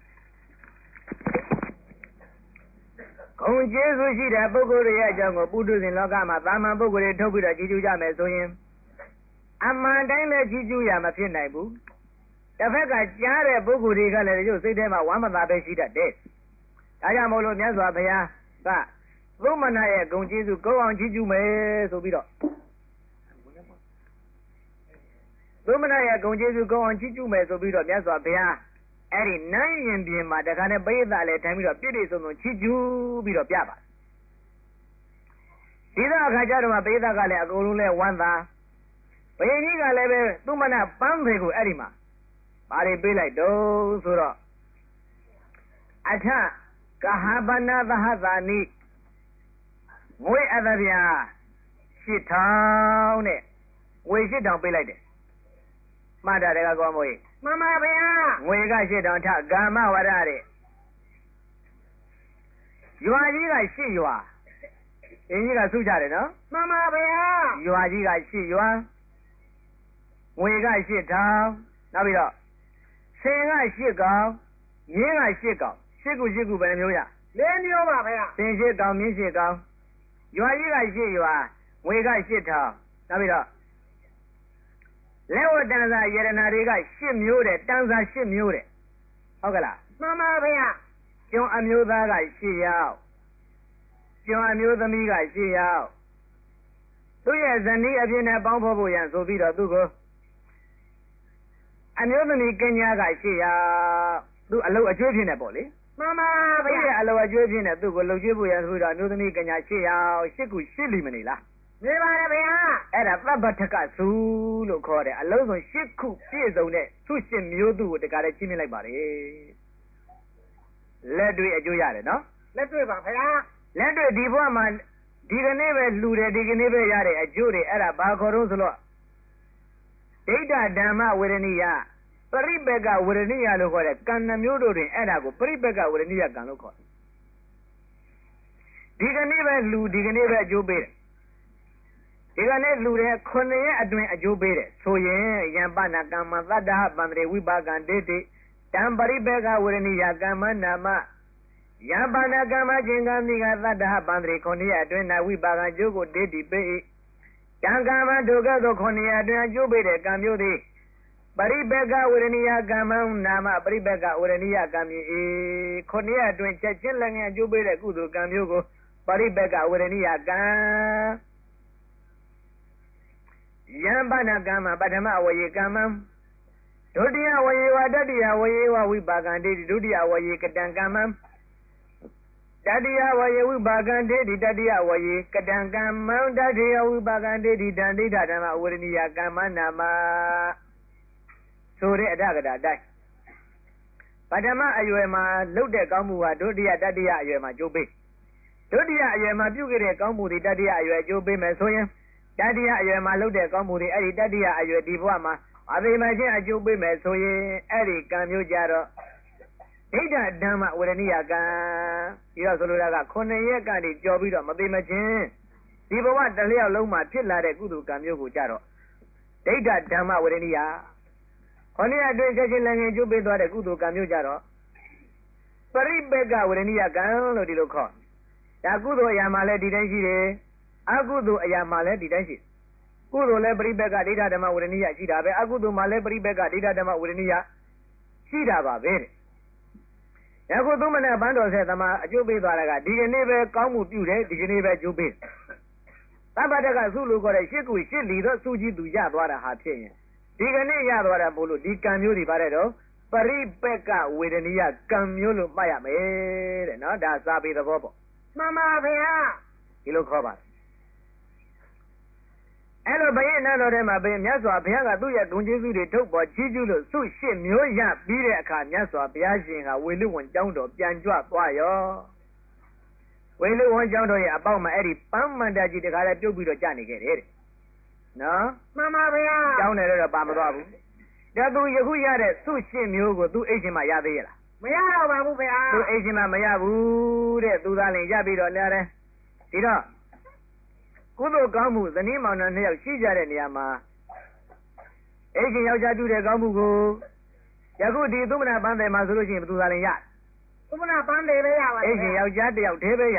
ဂုံကျေးဇူးရှိတဲ့ပုဂ္ဂိုလ်တွေရဲ့အကြောင်းကိုပုထုဇဉ်လောကမှာသာမန်ပုဂ္ဂိုလ်တွေထုတ်ပြီးတော့ကြည်ကျူးကြမယ်ဆိုရင်အမှန်တိုင်းလည်းကြည်ကျူးရမဖြစ်နိုင်ဘူးတစ်ဖက်ကကြားတဲ့ပုဂ္ဂိုလ်တွေကလည်းဒီလိုစိတ်ထဲမှာဝမ်းမသာပဲရှိတတ်တယ်ဒါကြောင့်မို့လို့မြတ်စွာဘုရားကသုမနာရဲ့ဂုံကျေးဇူးကောင်းအောင်ချီးကျူးမယ်ဆိုပြီးတော့သုမနာရဲ့ဂုံကျေးဇူးကောင်းအောင်ချီးကျူးမယ်ဆိုပြီးတော့မြတ်စွာဘုရားအဲ့ဒီနန်းရင်ပြင်မှာတခါနဲ့ပိဋကလည်းထိုင်ပြီးတော့ပြည့်ပြည့်စုံစုံချီးကျူးပြီးတော့ပြပါဒီတော့အခါကျတော့ပိဋကကလည်းအကုန်လုံးလဲဝမ်းသာဘယင်ကြီးကလည်းပဲသူ့မနာပန်းဖေကိုအဲ့ဒီမှာဘာတွေပေးလိုက်တော့ဆိုတော့အထကဟပနာသဟသာနိငွေအသဗျာရှစ်ထောင်နဲ့ငွေရှစ်ထောင်ပေးလိုက်တယ်မှတ်တာတကကောမို့မှန်ပါဗျာငွေကရှစ်ထောင်ထဂမ္မဝရတဲ့ရွာကြီးကရှစ်ရွာအင်းကြီးကစုကြတယ်နော်မှန်ပါဗျာရွာကြီးကရှစ်ရွာငွေကရှစ်ထောင်နောက်ပြီးတော့ဆင်ကရှစ်ကောင်မြင်းကရှစ်ကောင်ရှစ်ခုရှစ်ခုပဲမျိုးရလေးမျိုးပါဗျာဆင်ရှစ်ကောင်မြင်းရှစ်ကောင်ရွာကြီးကရှစ်ရွာငွေကရှစ်ထောင်နောက်ပြီးတော့လက်ဝတ်တန်းစာယရနာတွေကရှစ်မျိုးတဲ့တန်းစာရှစ်မျိုးတဲ့ဟုတ်ကလားမှန်ပါဗျာကျွန်းအမျိုးသားကရှစ်ယောက်ကျွန်းအမျိုးသမီးကရှစ်ယောက်သူ့ရဲ့ဇနီးအဖြစ်နဲ့ပေါင်းဖော်ဖို့ရန်ဆိုပြီးတော့သူ့ကိုအမျိုးသမီးကညာကရှစ်ယောက်သူအလုပ်အကျွေးဖြစ်နေပေါ့လေမှန်ပါဗျာသူ့ရဲ့အလုပ်အကျွေးဖြစ်နေသူ့ကိုလှုပ်ကျွေးဖို့ရန်ဆိုပြီးတော့အမျိုးသမီးကညာရှစ်ယောက်ရှစ်ခုရှစ်လီမနေလားနေပါရဲ့ဗျာအဲ့ဒါသဗ္ဗထကသုလို့ခေါ်တယ်အလုံးစုံရှစ်ခုပြည့်စုံတဲ့သူ့ရှစ်မျိုးသူ့ကိုတကားတည်းချင်းမြင့်လိုက်ပါတယ်လက်တွေ့အကျိုးရတယ်နော်လက်တွေ့ပါဗျာလက်တွေ့ဒီဘဝမှာဒီကနေ့ပဲလှူတယ်ဒီကနေ့ပဲရတဲ့အကျိုးတွေအဲ့ဒါဘာခေါ်တော့ဆိုတော့ဒိဋ္ဌဓမ္မဝေရဏိယပရိပက္ခဝေရဏိယလို့ခေါ်တဲ့ကံနှမျိုးတို့တွင်အဲ့ဒါကိုပရိပက္ခဝေရဏိယကံလို့ခေါ်တယ်ဒီကနေ့ပဲလှူဒီကနေ့ပဲအကျိုးပေးတယ်ဒီကနေ့လူတွေခုနှစ်ရက်အတွင်းအကျိုးပေးတယ်ဆိုရင်ယံပနာကမ္မသတ္တဟပန္တရေဝိပါကံတေတိတံပရိပေကဝေရဏိယကမ္မနာမယံပနာကမ္မခြင်းကံမိကသတ္တဟပန္တရေခုနှစ်ရက်အတွင်းနာဝိပါကံကျိုးကိုတေတိပေး၏တံကမ္မဒုက္ခသောခုနှစ်ရက်အတွင်းအကျိုးပေးတဲ့ကံမျိုးသည်ပရိပေကဝေရဏိယကမ္မနာမပရိပေကဝေရဏိယကံမျိုး၏ခုနှစ်ရက်အတွင်းချက်ချင်းလည်းငယ်အကျိုးပေးတဲ့ကုသိုလ်ကံမျိုးကိုပရိပေကဝေရဏိယကံယံပနာကမ္မပထမဝေယကမ္မဒုတိယဝေယဝတတိယဝေယဝဝိပါကံတေတိဒုတိယဝေယကတံကမ္မတတိယဝေယဝိပါကံတေတိတတိယဝေယကတံကမ္မတတိယဝိပါကံတေတိတံဒိဋ္ဌဓမ္မဝေရဏိယကမ္မနာမဆိုတဲ့အထကတာတိုင်းပထမအရွယ်မှာလုပ်တဲ့ကောင်းမှုဟာဒုတိယတတိယအရွယ်မှာကျိုးပေးဒုတိယအရွယ်မှာပြုခဲ့တဲ့ကောင်းမှုတွေတတိယအရွယ်ကျိုးပေးမယ်ဆိုရင်တတိယအရွယ်မှာလုပ်တဲ့ကောင်းမှုတွေအဲ့ဒီတတိယအရွယ်ဒီဘဝမှာအသေးမချင်းအကျိုးပေးမယ်ဆိုရင်အဲ့ဒီကံမျိုးကြတော့ဒိဋ္ဌဓမ္မဝေရဏိယကံပြီးတော့ဆိုလိုတာကခုနှစ်ရက်ကနေကြော်ပြီးတော့မသေးမချင်းဒီဘဝတစ်လျောက်လုံးမှာဖြစ်လာတဲ့ကုသိုလ်ကံမျိုးကိုကြတော့ဒိဋ္ဌဓမ္မဝေရဏိယခုနှစ်ရက်အတွင်းချက်ချင်းလည်းငင်ကျိုးပေးသွားတဲ့ကုသိုလ်ကံမျိုးကြတော့ပရိပေကဝေရဏိယကံလို့ဒီလိုခေါ်ဒါကုသိုလ်အရာမှာလည်းဒီတိုင်းရှိတယ်အကုသိုလ်အရာမှာလည်းဒီတိုင်းရှိကုသိုလ်လည်းပရိပေကဒိဋ္ဌဓမ္မဝေရဏိယရှိတာပဲအကုသိုလ်မှာလည်းပရိပေကဒိဋ္ဌဓမ္မဝေရဏိယရှိတာပါပဲတဲ့ယခုသုံးမနဲ့ဘန်းတော်ဆက်သမားအကျိုးပေးသွားတာကဒီကနေ့ပဲကောင်းမှုပြုတယ်ဒီကနေ့ပဲအကျိုးပေးသဗ္ဗတကစုလို့ခေါ်တဲ့ရှစ်ခုရှစ်လီတော့စုကြည့်သူရသွားတာဟာဖြစ်ရင်ဒီကနေ့ရသွားတာပို့လို့ဒီကံမျိုးတွေပါတယ်တော့ပရိပေကဝေရဏိယကံမျိုးလို့မှတ်ရမယ်တဲ့နော်ဒါစာပေသဘောပေါ့မှန်ပါဗျာဒီလိုခေါ်ပါအဲ့လိုဘယင်နတ်တော်ထဲမှာဘယင်မြတ်စွာဘုရားကသူ့ရဲ့ဂုဏ်ကျေးဇူးတွေထုတ်ပေါ်ချီးကျူးလို့စုရှစ်မျိုးရပြီးတဲ့အခါမြတ်စွာဘုရားရှင်ကဝေလူဝန်ကျောင်းတော်ပြန်ကြွသွားရောဝေလူဝန်ကျောင်းတော်ရဲ့အပေါက်မှာအဲ့ဒီပန်းမန္တကြီးတခါလဲပြုတ်ပြီးတော့ကြာနေခဲ့တယ်တဲ့နော်မှန်ပါဗျာကျောင်းတယ်တော့ပါမသွားဘူးဒါသူယခုရတဲ့စုရှစ်မျိုးကိုသူအိတ်ရှင်မှာရသေးရဲ့လားမရတော့ပါဘူးဗျာသူအိတ်ရှင်မှာမရဘူးတဲ့သူသားလည်းရပြီးတော့လည်းတယ်ဒီတော့ကုသိုလ်ကောင်းမှုဇနီးမောင်နှံနှစ်ယောက်ရှိကြတဲ့နေရာမှာအိတ်ရှင်ယောက်ျားပြုတဲ့ကောင်းမှုကိုယခုဒီသုမနာပန်းတယ်မှာဆိုလို့ရှိရင်ဘယ်သူသာလည်းရသုမနာပန်းတယ်ပဲရပါအိတ်ရှင်ယောက်ျားတစ်ယောက်တည်းပဲရ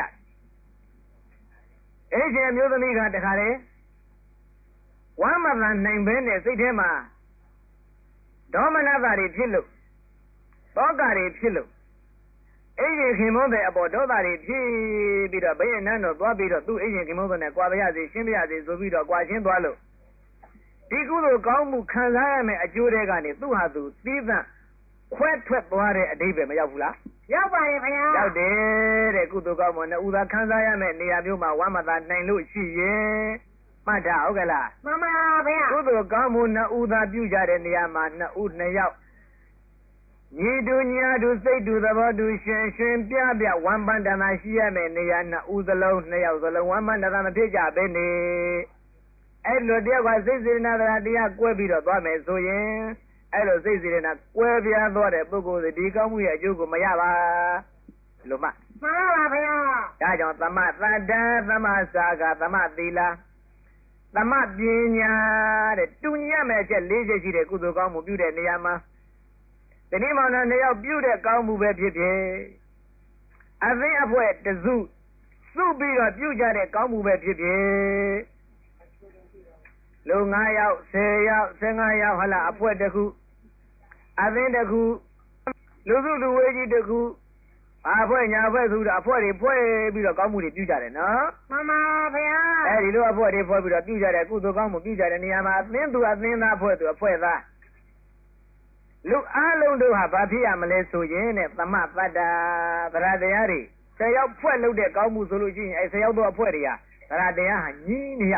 အိတ်ရှင်မျိုးသမီးကတခါလေဝမ်းမသာနိုင်ဘဲနဲ့စိတ်ထဲမှာဒေါမနတာတွေဖြစ်လို့တောကတွေဖြစ်လို့အိမ်ရှင်ခင်မုန်းတဲ့အပေါ်ဒေါသတွေဖြစ်ပြီးတော့ဘယင်နန်းတော်သွားပြီးတော့သူ့အိမ်ရှင်ခင်မုန်းတဲ့နဲ့ကြွားပါရစေရှင်းပါရစေဆိုပြီးတော့ကြွားရှင်းသွားလို့ဒီကုသိုလ်ကောင်းမှုခံစားရမယ့်အကျိုးတွေကနေသူ့ဟာသူသီးသန့်ခွဲထွက်သွားတဲ့အဓိပ္ပာယ်မရောက်ဘူးလားရောက်ပါရဲ့ခင်ဗျာရောက်တယ်တဲ့ကုသိုလ်ကောင်းမှုနဲ့ဥသာခံစားရမယ့်နေရာမျိုးမှာဝမ်းမသာနိုင်လို့ရှိရင်မှတ်ထားဟုတ်ကဲ့လားမှန်ပါဗျာကုသိုလ်ကောင်းမှုနှစ်ဦးသာပြုကြတဲ့နေရာမှာနှစ်ဦးနှစ်ယောက်ညီတူညာတူစိတ်တူသဘောတူရှင်ရှင်ပြပြဝမ်းပန်းတနာရှိရမယ်နေရာနှစ်ဦးစလုံးနှစ်ယောက်စလုံးဝမ်းပန်းတနာမဖြစ်ကြပဲနေအဲ့လိုတယောက်ကစိတ်စေနာတရားကွဲပြီးတော့သွားမယ်ဆိုရင်အဲ့လိုစိတ်စေနာကွဲပြားသွားတဲ့ပုဂ္ဂိုလ်ဒီကောင်းမှုရဲ့အကျိုးကိုမရပါလို့မှမှန်ပါဗျာဒါကြောင့်သမသတ္တသမစာကသမသီလာသမပညာတဲ့တူညံ့မဲ့ချက်၄ချက်ရှိတဲ့ကုသိုလ်ကောင်းမှုပြုတဲ့နေရာမှာဒီနေ့မှလည်းနေရောက်ပြုတဲ့ကောင်းမှုပဲဖြစ်ဖြစ်အသိအဖွဲတစုစုပြီးတော့ပြုကြတဲ့ကောင်းမှုပဲဖြစ်ဖြစ်လူ၅ယောက်၁၀ယောက်၁၅ယောက်ဟလာအဖွဲတစ်ခုအသိတစ်ခုလူစုလူဝေးကြီးတစ်ခုအဖွဲညာဖွဲဆိုတော့အဖွဲတွေဖွဲပြီးတော့ကောင်းမှုတွေပြုကြတယ်နော်မှန်ပါဗျာအဲဒီလိုအဖွဲတွေဖွဲပြီးတော့ပြုကြတဲ့ကုသိုလ်ကောင်းမှုပြုကြတဲ့နေရာမှာအသင်းသူအသင်းသားဖွဲသူအဖွဲသားလူအားလုံးတို့ဟာဘာဖြစ်ရမလဲဆိုရင်တဲ့သမတ္တာဗရာတရားတွေဆယ်ယောက်ဖွဲ့လုပ်တဲ့ကောင်းမှုဆိုလို့ရှိရင်အဲဆယ်ယောက်သောအဖွဲ့တွေကဗရာတရားဟာညီးနေရ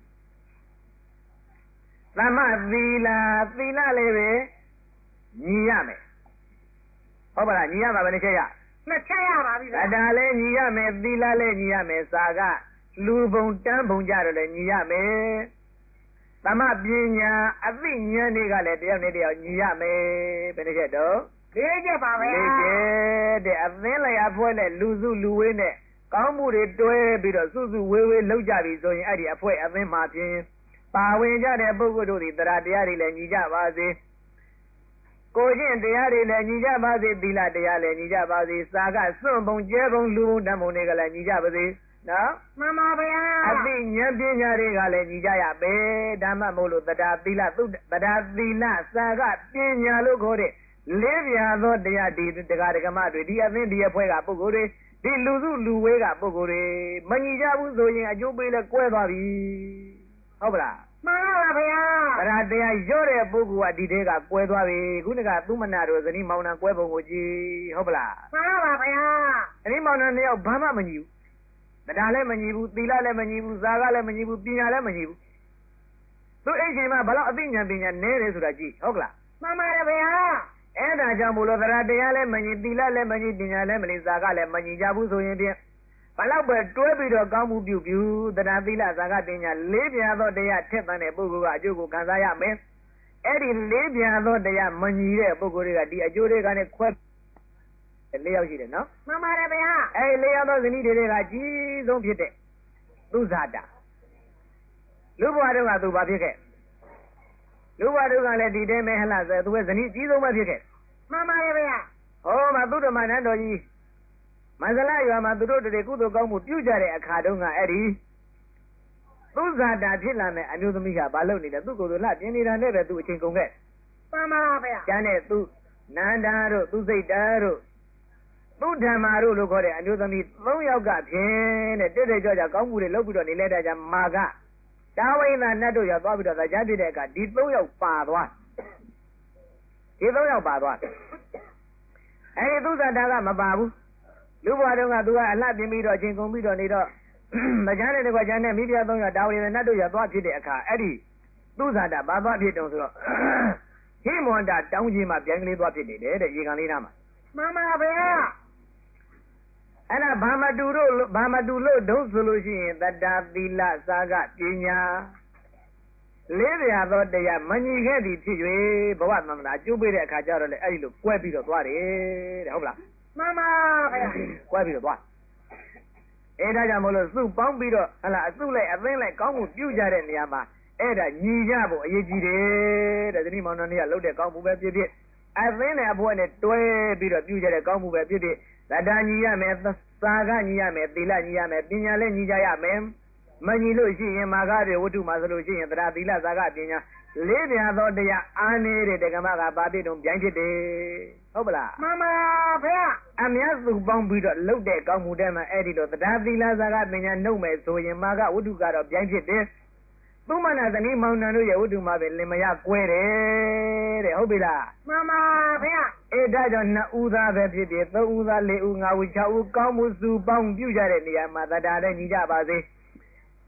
သမသီလာသီလလည်းပဲညီရမယ်ဟုတ်ပါလားညီရမှာပဲတစ်ချက်ရနှစ်ချက်ရပါပြီဗျာဒါလည်းညီရမယ်သီလလည်းညီရမယ်စာကလူပုံတန်းပုံကြတော့လည်းညီရမယ်သမပညာအသိဉာဏ်တွေကလည်းတယောက်နဲ့တယောက်ညီရမယ်ဘယ်နှချက်တော့လေးချက်ပါဗျာလေးချက်တဲ့အသင်းလိုက်အဖွဲနဲ့လူစုလူဝေးနဲ့ကောင်းမှုတွေတွဲပြီးတော့စုစုဝေးဝေးလောက်ကြပြီဆိုရင်အဲ့ဒီအဖွဲအသင်းမှာဖြင့်ပါဝင်ကြတဲ့ပုဂ္ဂိုလ်တို့ဒီတရားတရားတွေလည်းညီကြပါစေကိုချင်းတရားတွေလည်းညီကြပါစေသီလတရားလည်းညီကြပါစေစာကစွန့်ပုံကျဲပုံလူပုံတမ်းပုံတွေကလည်းညီကြပါစေနော်မှန်ပါဗျာအသိဉာဏ်ပညာတွေကလည်းညီကြရပဲဓမ္မမို့လို့တရားသီလသုတရားသီလစာကပညာလို့ခေါ်တဲ့လေးပြာသောတရားဒီတရားဓမ္မတွေဒီအသင်းဒီအဖွဲကပုဂ္ဂိုလ်တွေဒီလူစုလူဝေးကပုဂ္ဂိုလ်တွေမညီကြဘူးဆိုရင်အကျိုးပေးလဲကွဲသွားပြီဟုတ်ပလားမှန်ပါဗျာတရားတရားရော့တဲ့ပုဂ္ဂိုလ်ကဒီတဲကကွဲသွားပြီခုနကသူမနာတို့ဇနီးမောင်နှံကွဲပုံကိုကြည့်ဟုတ်ပလားမှန်ပါဗျာဇနီးမောင်နှံနှစ်ယောက်ဘာမှမညီဘူးတရားလည်းမညီဘူးသီလလည်းမညီဘူးဇာကလည်းမညီဘူးပညာလည်းမညီဘူးသူအဲ့ချိန်မှာဘလောက်အသိဉာဏ်ပညာနည်းတယ်ဆိုတာကြည့်ဟုတ်ကလားမှန်ပါဗျာအဲ့ဒါကြောင့်မို့လို့တရားတရားလည်းမညီသီလလည်းမညီပညာလည်းမညီဇာကလည်းမညီကြဘူးဆိုရင်ဖြင့်ဘလောက်ပဲတွဲပြီးတော့ကောင်းမှုပြုပြုတရားသီလဇာကပညာလေးပြားသောတရားထက်သန်တဲ့ပုဂ္ဂိုလ်ကအကျိုးကိုခံစားရမယ်အဲ့ဒီလေးပြားသောတရားမညီတဲ့ပုဂ္ဂိုလ်တွေကဒီအကျိုးတွေကလည်းခွဲလေးယောက်ရှိတယ်နော်မှန်ပါဗျာအဲ့ဒီလေးယောက်သောဇနီးတွေကကြီးဆုံးဖြစ်တဲ့သူဇာတာလူဘဝတုန်းကသူဘာဖြစ်ခဲ့လူဘဝတုန်းကလည်းဒီတဲမဲဟလာဆိုသူကဇနီးကြီးဆုံးပဲဖြစ်ခဲ့မှန်ပါဗျာဟောမှာသုတ္တမနန်းတော်ကြီးမန္တလာရွာမှာသူတို့တည်းကုသိုလ်ကောင်းမှုပြုကြတဲ့အခါတုန်းကအဲ့ဒီသူဇာတာဖြစ်လာတဲ့အမျိုးသမီးကဘာလုပ်နေလဲသူကိုယ်သူလှပြင်းနေတာနဲ့ပဲသူအချိန်ကုန်ခဲ့မှန်ပါဗျာကျန်တဲ့သူနန္ဒာတို့သူစိတ်တာတို့သူဓမ္မာတို့လို့ခေါ်တဲ့အမျိုးသမီး၃ယောက်ကဖြင့်တဲ့တိတ်တိတ်ကြွကြွကောင်းမှုတွေလုပ်ပြီးတော့နေလဲတဲ့ကြမာကတာဝိန္ဒနတ်တို့ရောက်သွားပြီးတော့ကြားပြတဲ့အခါဒီ၃ယောက်ပါသွားဒီ၃ယောက်ပါသွားအဲ့ဒီသူဇာတာကမပါဘူးလူဘွားတုန်းကသူကအလှပြင်ပြီးတော့အချိန်ကုန်ပြီးတော့နေတော့မချမ်းတဲ့ကွာချမ်းတဲ့မိဖုရားသုံးယောက်တာဝိန္ဒနတ်တို့ရောက်သွားဖြစ်တဲ့အခါအဲ့ဒီသူဇာတာဘာသွားဖြစ်တုံဆိုတော့ဟိမွန်တာတောင်းကြီးမှာပြန်ကလေးသွားဖြစ်နေတယ်တဲ့ရေကန်လေးနားမှာမှန်ပါဗျာအဲ့ဒါဘာမတူတို့ဘာမတူလို့ဒုဆိုလို့ရှိရင်တတ္တာသီလစာကပညာလေးပြာသောတရားမညီခဲ့သည်ဖြစ်၍ဘဝသမဏအကျိုးပေးတဲ့အခါကျတော့လေအဲ့ဒီလိုကွဲပြီးတော့သွားတယ်တဲ့ဟုတ်ပလားမှန်ပါဗျာကွဲပြီးတော့သွားအဲဒါကြောင့်မလို့စုပေါင်းပြီးတော့ဟလာအစုလိုက်အသိလိုက်ကောင်းမှုပြုကြတဲ့နေရာမှာအဲ့ဒါညီကြဖို့အရေးကြီးတယ်တဲ့ဒီမောင်နှံတွေကလှုပ်တဲ့ကောင်းမှုပဲဖြစ်ဖြစ်အသိနဲ့အဖွဲနဲ့တွဲပြီးတော့ပြုကြတဲ့ကောင်းမှုပဲဖြစ်ဖြစ်သတ္တညီရမယ်သာကညီရမယ်သီလညီရမယ်ပညာလည်းညီကြရမယ်မညီလို့ရှိရင်မာဂတွေဝတ္ထုမှာဆိုလို့ရှိရင်သရသီလသာကပညာလေးပြားသောတရားအားနေတဲ့ဓမ္မကဘာဖြစ်တုံပြိုင်ဖြစ်တယ်ဟုတ်ပလားမှန်ပါဗျာအများစုပေါင်းပြီးတော့လှုပ်တဲ့ကောင်းမှုတဲ့မှာအဲ့ဒီတော့သရသီလသာကပညာနှုတ်မယ်ဆိုရင်မာဂဝတ္ထုကတော့ပြိုင်ဖြစ်တယ်သူမနာသနီးမောင်နှံတို့ရဲ့ဝတ္ထုမှာပဲလင်မယားကွဲတယ်တဲ့ဟုတ်ပြီလားမှန်ပါဗျာအဲဒါကြောင့်နှစ်ဦးသားပဲဖြစ်ဖြစ်သုံးဦးသားလေးဦးငါးဦးခြောက်ဦးကောင်းမှုစုပေါင်းပြုကြတဲ့နေရာမှာတရားလည်းညီကြပါစေ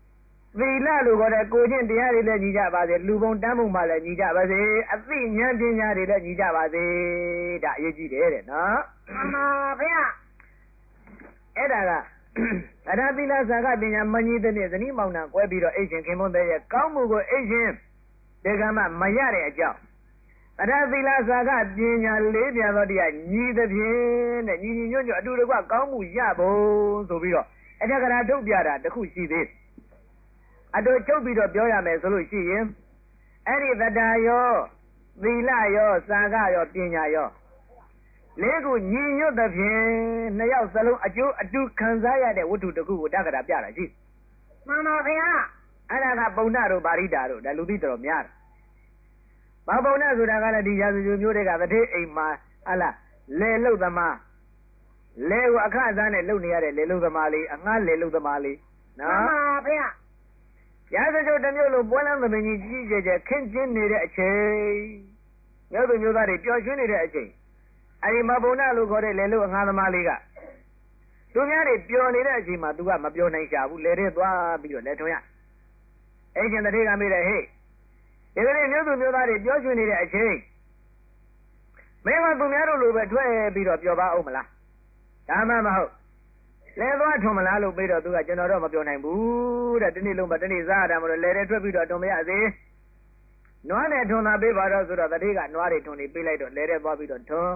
သီလလို့ခေါ်တဲ့ကိုချင်းတရားတွေလည်းညီကြပါစေလူပုံတမ်းမှုမှလည်းညီကြပါစေအသိဉာဏ်ပညာတွေလည်းညီကြပါစေဒါအရေးကြီးတယ်တဲ့နော်မှန်ပါဗျာအဲ့ဒါကအရာသီလဇာကပညာမကြီးတဲ့ဇနီးမောင်နှံကွဲပြီးတော့အိတ်ရှင်ခင်မွန်းတဲ့ရဲ့ကောင်းမှုကိုအိတ်ရှင်ဒီကမှမရတဲ့အကြောင်းအရာသီလဇာကပညာလေးပြသောတရားညီတဲ့ဖြင့်တဲ့ညီညီညွတ်ညွတ်အတူတကွကောင်းမှုရဖို့ဆိုပြီးတော့အထက်ကရာထုတ်ပြတာတခုရှိသေးတယ်အတူချုပ်ပြီးတော့ပြောရမယ်ဆိုလို့ရှိရင်အဲ့ဒီသတ္တရောသီလရောစာကရောပညာရောလေးခုညီညွတ်တဲ့ဖြင့်နှစ်ယောက်စလုံးအကျိုးအတူခံစားရတဲ့ဝတ္ထုတစ်ခုကိုတက္ကရာပြတာရှိမှန်ပါဗျာအဲ့ဒါကပုံနာတို့ပါရိတာတို့ဒါလူသိတော်များတယ်ဘာပုံနာဆိုတာကလည်းဒီရာဇဝမျိုးတွေကတတိအိမ်မှာဟလာလေလုတ်သမားလေကိုအခအစားနဲ့လုတ်နေရတဲ့လေလုတ်သမားလေးအငှားလေလုတ်သမားလေးနော်မှန်ပါဗျာရာဇဂုတစ်မျိုးလိုပွဲလမ်းသမင်ကြီးကြီးကျယ်ကျယ်ခင်းကျင်းနေတဲ့အချိန်မျိုးသူမျိုးသားတွေပျော်ရွှင်နေတဲ့အချိန်အဲဒီမဘုံနာလို့ခေါ်တဲ့လေလို့အငှားသမားလေးကသူများတွေပျော်နေတဲ့အချိန်မှာ तू ကမပျော်နိုင်ရှာဘူးလေတဲ့သွားပြီးတော့လေထုံရအဲ့ရှင်တတိကမေးတယ်ဟေ့ဒီကနေ့မျိုးသူမျိုးသားတွေပျော်ရွှင်နေတဲ့အချိန်မင်းကသူများတို့လိုပဲထွက်ပြီးတော့ပျော်ပါအောင်မလားဒါမှမဟုတ်လဲသွားထွန်မလားလို့ပြီးတော့သူကကျွန်တော်တော့မပြောနိုင်ဘူးတဲ့ဒီနေ့လုံးမဒီနေ့စားရတာမလို့လဲတဲ့ထွက်ပြီးတော့ထွန်မရစေနွားနဲ့ထွန်တာပေးပါတော့ဆိုတော့တတိကနွားတွေထွန်နေပေးလိုက်တော့လဲတဲ့သွားပြီးတော့ထွန်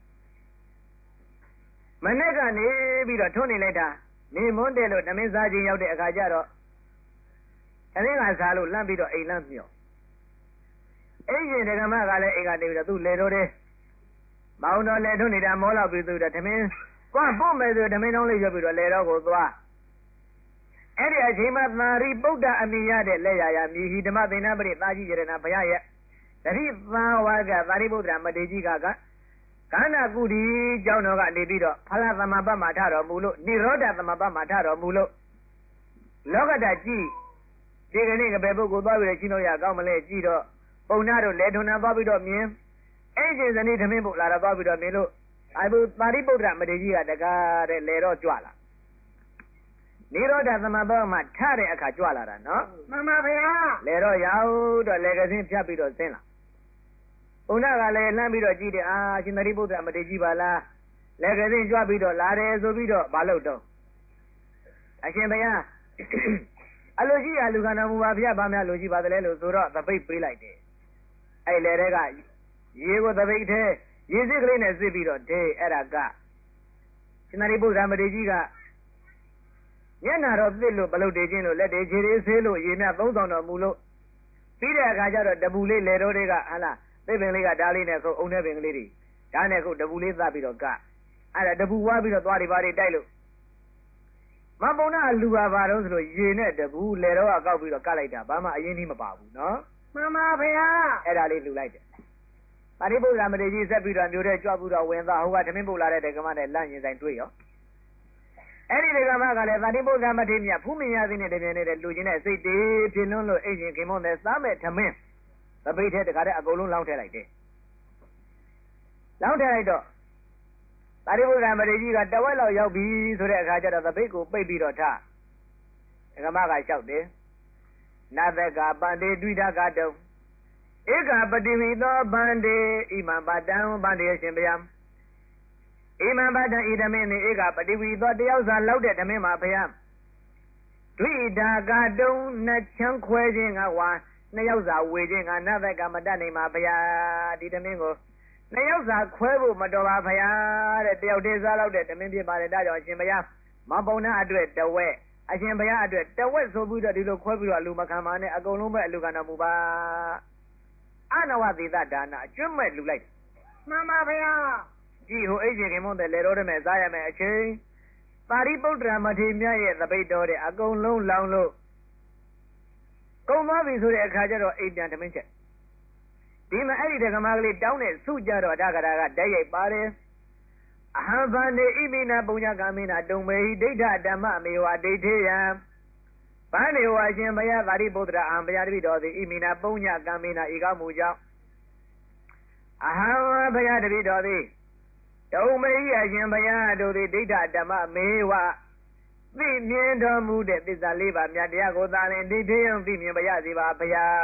မနေ့ကနေပြီးတော့ထွန်နေလိုက်တာနေမွန်းတယ်လို့ဓမင်းစားခြင်းရောက်တဲ့အခါကျတော့အရင်းကစားလို့လန့်ပြီးတော့အိမ်လန့်မြော့အိမ်ရှင်ဒကမကလည်းအိမ်ကနေပြီးတော့သူ့လေတော့တယ်မောင်တော်လေထွန်နေတာမောလောက်ပြီးသူတော့ဓမင်းသွားပို့မယ်ဆိုဓမင်းတော်လေးရွတ်ပြီးတော့လေတော့ကိုသွားအဲ့ဒီအချိန်မှာသာရိပုတ္တအမိရတဲ့လက်ရရမြည်ဟိဓမ္မသေနပရိသာကြီးရဏဘုရားရဲ့တတိသာဝကသာရိပုတ္တမတေကြီးကကကန္နာကုဒီကျောင်းတော်ကနေပြီးတော့ဖလားသမပတ်မှာထတော်မူလို့နိရောဓသမပတ်မှာထတော်မူလို့လောကဓာတ်ကြည့်ဒီကနေ့ကဘယ်ပုဂ္ဂိုလ်သွားပြီးတော့ရှင်းလို့ရကောင်းမလဲကြည့်တော့ပုံနာတို့လေထွန်နာသွားပြီးတော့မြင်အဲ့ဒီဇနီးသမင်းပုတ်လာတော့သွားပြီးတော့မြင်လို့အဘုသာရိပုတ္တမတေကြီးကတကားတဲ့လေတော့ကြွလာနိရောဓသမဘမှာထတဲ့အခါကြွလာတာနော်မှန်ပါဗျာလေတော့ရောက်တော့လေကစင်းဖြတ်ပြီးတော့ဆင်းလာဘုန်းတော်ကလည်းလှမ်းပြီးတော့ကြည့်တယ်အာရှင်သာရိပုတ္တမတေကြီးပါလားလေကစင်းကြွပြီးတော့လာတယ်ဆိုပြီးတော့မလုပ်တော့အရှင်ဘုရားအလိုရှိရလူခန္ဓာမူပါဗျာဘာများလိုရှိပါသလဲလို့ဆိုတော့သပိတ်ပေးလိုက်တယ်အဲ့လေတဲ့ကရေကိုသပိတ်ထဲရေစစ်ကလေးနဲ့စစ်ပြီးတော့ဒဲအဲ့ဒါကရှင်သာရိပုတ္တမတေကြီးကညနာတော့သစ်လို့ဘလုတ်တေချင်းလို့လက်တေခြေလေးဆေးလို့ရေမြသုံးဆောင်တော်မူလို့ပြီးတဲ့အခါကျတော့တပူလေးလေတော်တွေကဟလားသစ်ပင်လေးကဓာလေးနဲ့ခုတ်အုံတဲ့ပင်ကလေးတွေဓာနဲ့ခုတ်တပူလေးသတ်ပြီးတော့ကအဲ့ဒါတပူဝါပြီးတော့သွားတွေပါတွေတိုက်လို့မပုံနာလူပါပါတော့ဆိုလို့ရေနဲ့တပူလေတော်ကကောက်ပြီးတော့ကလိုက်တာဘာမှအရင်ကြီးမပါဘူးနော်မှန်ပါဗျာအဲ့ဒါလေးလူလိုက်တယ်ပါရိပုတ္တမတေကြီးဆက်ပြီးတော့မျိုးတဲ့ကြွပြီးတော့ဝင်သွားဟိုကဓမင်းပုတ်လာတဲ့ဒကမနဲ့လန့်ရင်ဆိုင်တွေ့ရောအဲ့ဒီဒကမကလည်းပါရိပုတ္တမတေမြတ်ဖူးမြင်ရသည်နဲ့တပြင်းနဲ့လူချင်းတဲ့စိတ်တေးဖြစ်လွန်းလို့အိမ်ရှင်ခင်မွန်းတဲ့စားမဲ့ဓမင်းသပိတ်ထဲတခါတည်းအကုန်လုံးလောင်းထည့်လိုက်တယ်လောင်းထည့်လိုက်တော့ပါရိပုတ္တမတေကြီးကတဝက်လောက်ရောက်ပြီဆိုတဲ့အခါကျတော့သပိတ်ကိုပိတ်ပြီးတော့ထားဒကမကလျှောက်တယ်နာသကပန္တေဒွိဒကတုံဧကပတိဝိသောဗန္တေဣမံပတံဗန္တေရှင်ဗျာဣမံပတံဣဓမင်းနေဧကပတိဝိသောတယောက်စာလောက်တဲ့ဓမင်းမှာဗျာဒွိဒါကတုံနှစ်ချမ်းခွဲခြင်းကဝါနှစ်ယောက်စာဝေခြင်းကနသကမတတ်နိုင်မှာဗျာဒီဓမင်းကိုနှစ်ယောက်စာခွဲဖို့မတော်ပါဗျာတဲ့တယောက်တည်းစားလောက်တဲ့ဓမင်းဖြစ်ပါတယ်ဒါကြောင့်ရှင်ဗျာမပုံနာအတွက်တဝက်အရှင်ဗျာအတွက်တဝက်ဆိုပြီးတော့ဒီလိုခွဲပြီးတော့အလူမခံပါနဲ့အကုန်လုံးပဲအလူကနာမူပါအနဝသေသဒါနအကျွတ်မဲ့လူလိုက်မှန်ပါဗျာကြည်ဟိုအိတ်ရှင်ခင်မွန်းတဲ့လေတော်တမဲ့စားရမယ်အချိန်ပါရိပုတ္တရာမထေရမြတ်ရဲ့သပိတ်တော်တဲ့အကုန်လုံးလောင်းလို့ကုံသွားပြီဆိုတဲ့အခါကျတော့အိမ်ပြန်ဓမင်းချက်ဒီမှာအဲ့ဒီဒကမကလေးတောင်းတဲ့စုကြတော့အထကရာကတိုက်ရိုက်ပါတယ်အဟံဗန္နေဣမိနာပုညကာမိနာတုံမေဟိဒိဋ္ဌဓမ္မမေဝဒိဋ္ဌေယံဗန္နေဝါရှင်ဘုရားသာရိပုတ္တရာအံဘုရားတပည့်တော်သည်ဣမိနာပုညကာမိနာဤကောင်းမှုကြောင့်အဟံဘုရားတပည့်တော်သည်တုံမေဟိအရှင်ဘုရားတို့သည်ဒိဋ္ဌဓမ္မမေဝသိမြင်တော်မူတဲ့သစ္စာလေးပါးမြတ်တရားကိုသာလင်ဒီထေယံသိမြင်ပါရစေပါဗျာ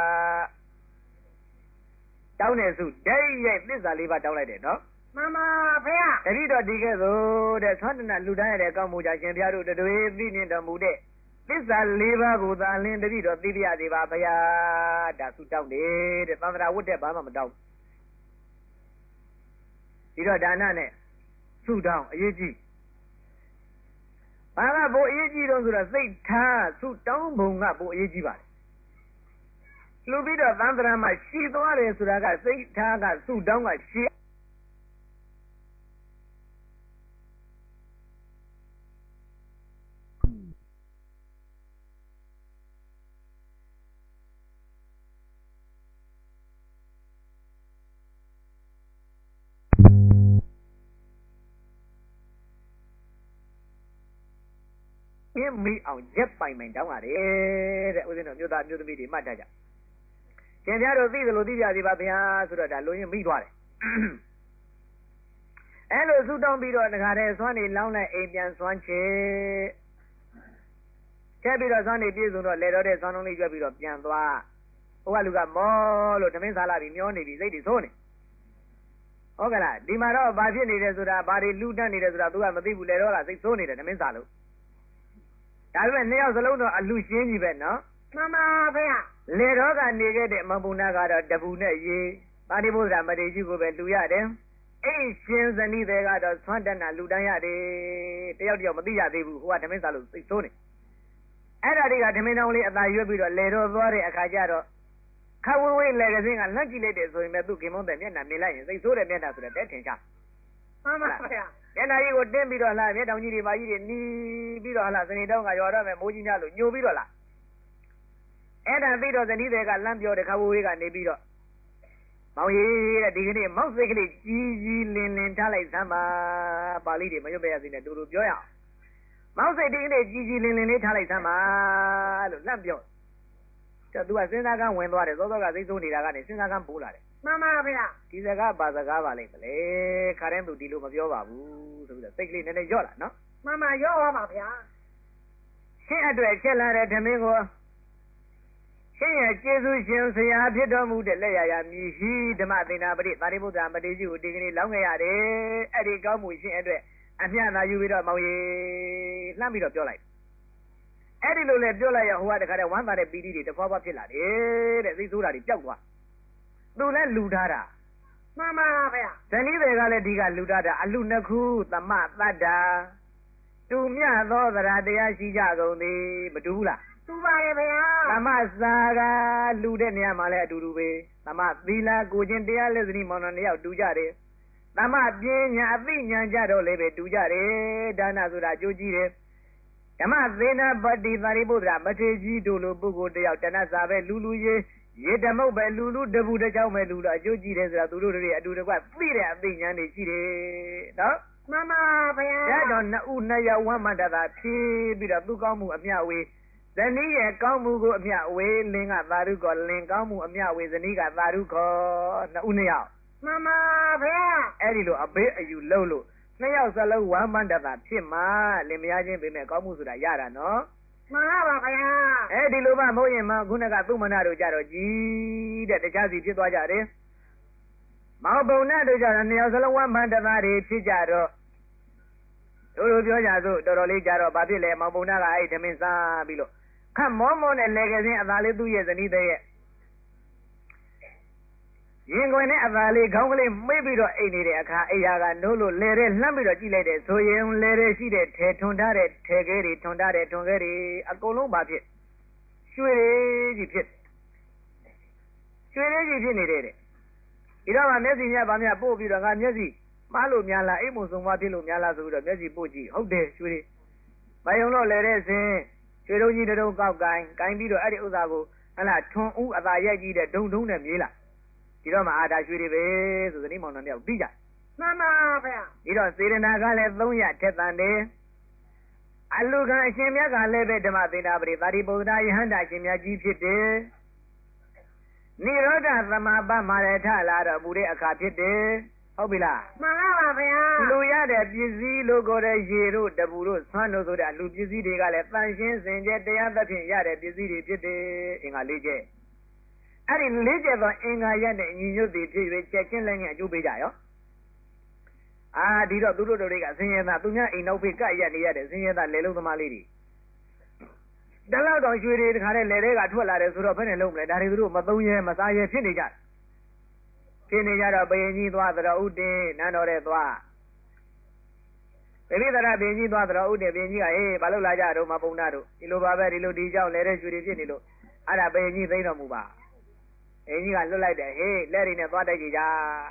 တောင်းတဲ့စုဒိတ်ရိုက်သစ္စာလေးပါးတောင်းလိုက်တယ်နော်မှန်ပါဗျာတတိတော်ဒီကဲ့သို့တဲ့သွန်တနာလူတိုင်းရတဲ့ကောင်းမှုကြောင့်ရှင်ဘုရားတို့တွေသိမြင်တော်မူတဲ့သစ္စာလေးပါးကိုသာလင်တတိတော်သိပြရစေပါဗျာဒါစုတောင်းတယ်တဲ့သံဃာဝတ်တဲ့ဘာမှမတောင်းဒီတော့ဒါနနဲ့စုတောင်းအရေးကြီးဘာကဘိုးအရေးကြီးတော့ဆိုတော့စိတ်ထားစုတောင်းပုံကဘိုးအရေးကြီးပါတယ်လူပြီးတော့သံဃာမှာရှိသွားတယ်ဆိုတာကစိတ်ထားကစုတောင်းကရှိအင်းမိအောင်ရက်ပိုင်ပိုင်တောင်းရတယ်တဲ့ဦးဇင်းတို့မြို့သားမြို့သမီးတွေမှတ်တတ်ကြရှင်ပြတို့သိသလိုသိကြသေးပါဗျာဆိုတော့ဒါလူရင်းမိသွားတယ်အဲ့လိုဆုတောင်းပြီးတော့တခါတည်းသွမ်းနေလောင်းလိုက်အိမ်ပြန်သွမ်းချေချဲပြီးတော့သွမ်းနေပြေဆုံးတော့လေတော့တဲ့သွမ်းလုံးလေးကျွတ်ပြီးတော့ပြန်သွားဟိုကလူကမောလို့ဓမင်းစားလာပြီးမျောနေပြီးစိတ်တွေဆိုးနေဟုတ်ကလားဒီမှာတော့ဘာဖြစ်နေတယ်ဆိုတာဘာတွေလူတက်နေတယ်ဆိုတာ तू ကမသိဘူးလေတော့ကစိတ်ဆိုးနေတယ်ဓမင်းစားလို့ဒါပေမဲ့နှစ်ယောက်စလုံးတော့အလူရှင်းကြီးပဲနော်မှန်ပါဗျာလေတော့ကနေခဲ့တဲ့မဘုံနာကတော့တပူနဲ့ရေပါတိဘုရားမတေကြီးကိုပဲလူရတယ်အိရှင်ဇနီးတွေကတော့သွမ်းတနာလူတန်းရတယ်တယောက်တယောက်မသိရသေးဘူးဟိုကဓမင်းစားလို့စိတ်ဆိုးနေအဲ့ဒါတွေကဓမင်းတောင်းလေးအသာရွက်ပြီးတော့လေတော့သွားတဲ့အခါကျတော့ခဝဝေးလေကစင်းကလှမ်းကြည့်လိုက်တဲ့ဆိုရင်ပဲသူ့ခင်မုန်းတဲ့မျက်နှာမြင်လိုက်ရင်စိတ်ဆိုးတဲ့မျက်နှာဆိုတဲ့တဲထင်ရှားမှန်ပါဗျာမျက်နှာကြီးကိုတင်းပြီးတော့လှမျက်တောင်ကြီးတွေပါကြီးတွေနီးပြီးတော့လှစနေတောင်းကရွာတော့မယ်မိုးကြီးများလို့ညိုပြီးတော့လှအဲ့ဒါသိတော့ဇနီးတွေကလမ်းပြောတဲ့ခဝဝေးကနေပြီးတော့မောင်ကြီးတဲ့ဒီကနေ့မောက်စိတ်ကလေးကြီးကြီးလင်းလင်းထားလိုက်စမ်းပါပါဠိတွေမရွတ်ပြရစေနဲ့တူတူပြောရအောင်မောက်စိတ်ဒီကနေ့ကြီးကြီးလင်းလင်းလေးထားလိုက်စမ်းပါလို့လမ်းပြောတော့သူကစဉ်းစားကန်းဝင်သွားတယ်သောသောကစိတ်ဆိုးနေတာကနေစဉ်းစားကန်းပိုးလာတယ်မှန်ပါဗျာဒီစကားပါစကားပါလိမ့်မလဲခါတိုင်းသူဒီလိုမပြောပါဘူးဆိုပြီးတော့စိတ်ကလေးနည်းနည်းညော့လာနော်မှန်ပါညော့ပါပါဗျာရှင်းအတွက်ချက်လာတဲ့ဓမင်းကိုရှင်းရဲ့ကျေးဇူးရှင်ဆရာဖြစ်တော်မူတဲ့လက်ရရမြည်ရှိဓမ္မသင်္နာပရိသာရိပုတ္တရာမတေကြီးကိုဒီကနေ့လောင်းခဲ့ရတယ်အဲ့ဒီကောင်းမှုရှင်းအတွက်အမျှသာယူပြီးတော့မောင်ရီလှမ်းပြီးတော့ပြောလိုက်အဲ့ဒီလိုလဲပြောလိုက်ရဟိုကတခါတည်းဝမ်းသာတဲ့ပီတိတွေတစ်ဖွာဖွာဖြစ်လာတယ်တဲ့စိတ်ဆိုးတာတွေပျောက်သွားသူလည်းလူထားတာမှန်ပါဗျာဇနီးတွေကလည်းဒီကလူထားတာအလူနှစ်ခုသမတတ္တာတူမြသောသရတရားရှိကြကုန်သည်မတူဘူးလားတူပါရဲ့ဗျာသမစာကလူတဲ့နေရာမှာလည်းအတူတူပဲသမသီလကိုချင်းတရားလက်စနီမောင်နှံတယောက်တူကြတယ်သမပညာအသိဉာဏ်ကြတော့လည်းပဲတူကြတယ်ဒါနဆိုတာကြိုးကြည့်တယ်ဓမ္မသေနပတိသာရိပုတ္တရာမထေကြီးတို့လိုပုဂ္ဂိုလ်တယောက်တဏ္ဍစာပဲလူလူရေးရေဓမုတ်ပဲလူလူတပူတကြောင်ပဲလူလို့အကျိုးကြည့်တယ်ဆိုတာသူတို့တွေအတူတကွသိတဲ့အသိဉာဏ်တွေရှိတယ်နော်မှန်ပါဗျာဒါတော့နှစ်ဦးနှစ်ယောက်ဝမ်းမတ္တသာဖြည်းပြီးတော့သူကောင်းမှုအမျှဝေဇနီးရဲ့ကောင်းမှုကိုအမျှဝေလင်းကသာဓုခေါ်လင်းကောင်းမှုအမျှဝေဇနီးကသာဓုခေါ်နှစ်ဦးနှစ်ယောက်မှန်ပါဗျာအဲ့ဒီလိုအဘေးအယူလုံးလို့နှစ်ယောက်စလုံးဝမ်းမတ္တသာဖြစ်မှလင်မယားချင်းပြင်မဲ့ကောင်းမှုဆိုတာရတာနော်မှန်ပါဗျာအဲဒီလိုမှမဟုတ်ရင်မခုနကသုမနာတို့ကြတော့ကြီးတဲ့တခြားစီဖြစ်သွားကြတယ်မောင်ပုံနာတို့ကြတော့နှစ်ယောက်စလုံးဝမ်းမတ္တသာတွေဖြစ်ကြတော့တို့လိုပြောကြစို့တော်တော်လေးကြတော့ဘာဖြစ်လဲမောင်ပုံနာကအဲ့ဓမင်းစားပြီးလို့ခတ်မောမောနဲ့လေကစင်းအသာလေးသူ့ရဲ့ဇနီးတဲ့ရဲ့ရင်ခွင်နဲ့အသာလေးခေါင်းကလေးမေးပြီးတော့အိတ်နေတဲ့အခါအိယာကနိုးလို့လဲတဲ့လှမ်းပြီးတော့ကြည့်လိုက်တဲ့ဆိုရင်လဲတဲ့ရှိတဲ့ထဲထွန်ထားတဲ့ထဲခဲတွေထွန်ထားတဲ့ထွန်ခဲတွေအကုန်လုံးပါဖြစ်ရွှေတွေကြီးဖြစ်ရွှေတွေကြီးဖြစ်နေတဲ့တဲ့ဒီတော့မှမျက်စိမြတ်ဗာမြတ်ပို့ပြီးတော့ငါမျက်စိမှားလို့များလားအိမ်မုံစုံသွားဖြစ်လို့များလားဆိုပြီးတော့မျက်စိပို့ကြည့်ဟုတ်တယ်ရွှေတွေမယုံတော့လဲတဲ့စင်ရွှေတုံးကြီးတုံးကောက်ကိုင်းကိုင်းပြီးတော့အဲ့ဒီဥစ္စာကိုဟလာထွန်ဦးအသာရိုက်ကြည့်တဲ့ဒုံဒုံနဲ့မြေးလာဒီတော့မှအာဒါရွှေတွေပဲဆိုသတိမောင်နှံတယောက်ပြီးကြမှန်ပါဗျာဒီတော့စေရနာကလည်းသုံးရထက်တန်တယ်အလူခံအရှင်မြတ်ကလည်းပဲဓမ္မသင်္တာပရိသာရိပုတ္တရာယဟန္တာရှင်မြတ်ကြီးဖြစ်တယ်နိရောဓသမပမရထလာတော့မူတဲ့အခါဖြစ်တယ်ဟဟုတ်ပြီလားမှန်ပါပါဗျာလူရတဲ့ပစ္စည်းလို့ခေါ်တဲ့ရေတို့တပူတို့ဆွမ်းတို့ဆိုတဲ့အလူပစ္စည်းတွေကလည်းတန်ရှင်းစင်ကြယ်တရားသဖြင့်ရတဲ့ပစ္စည်းတွေဖြစ်တယ်အင်္ဂါ၄ချက်အဲ့ဒီလေးချက်သောအင်္ဂါရတဲ့ညီညွတ်သည်ဖြစ်၍ချက်ချင်းလည်းငယ်အကျိုးပေးကြရောအာဒီတော့သူတို့တို့တွေကဆင်းရဲသားသူများအိမ်နောက်ဖေးကပ်ရက်နေရတဲ့ဆင်းရဲသားလေလုံးသမားလေးတွေတလောက်တော့ရွှေတွေတခါတည်းလေတွေကထွက်လာတယ်ဆိုတော့ဘယ်နဲ့လုံးမလဲဒါတွေသူတို့မသုံးရဲမစားရဲဖြစ်နေကြဖြစ်နေကြတော့ဘယင်ကြီးသွားတော်ဥတင်နန်းတော်တဲ့သွားဗိမိသရဘယင်ကြီးသွားတော်ဥတင်ဘယင်ကြီးကဟေးဘာလို့လာကြတော့မပုံနာတို့ဒီလိုပါပဲဒီလိုဒီကြောင့်လေတဲ့ရွှေတွေဖြစ်နေလို့အဲ့ဒါဘယင်ကြီးသိတော်မူပါဘယင်ကြီးကလွတ်လိုက်တယ်ဟေးလက်တွေနဲ့သွားတိုက်ကြကြ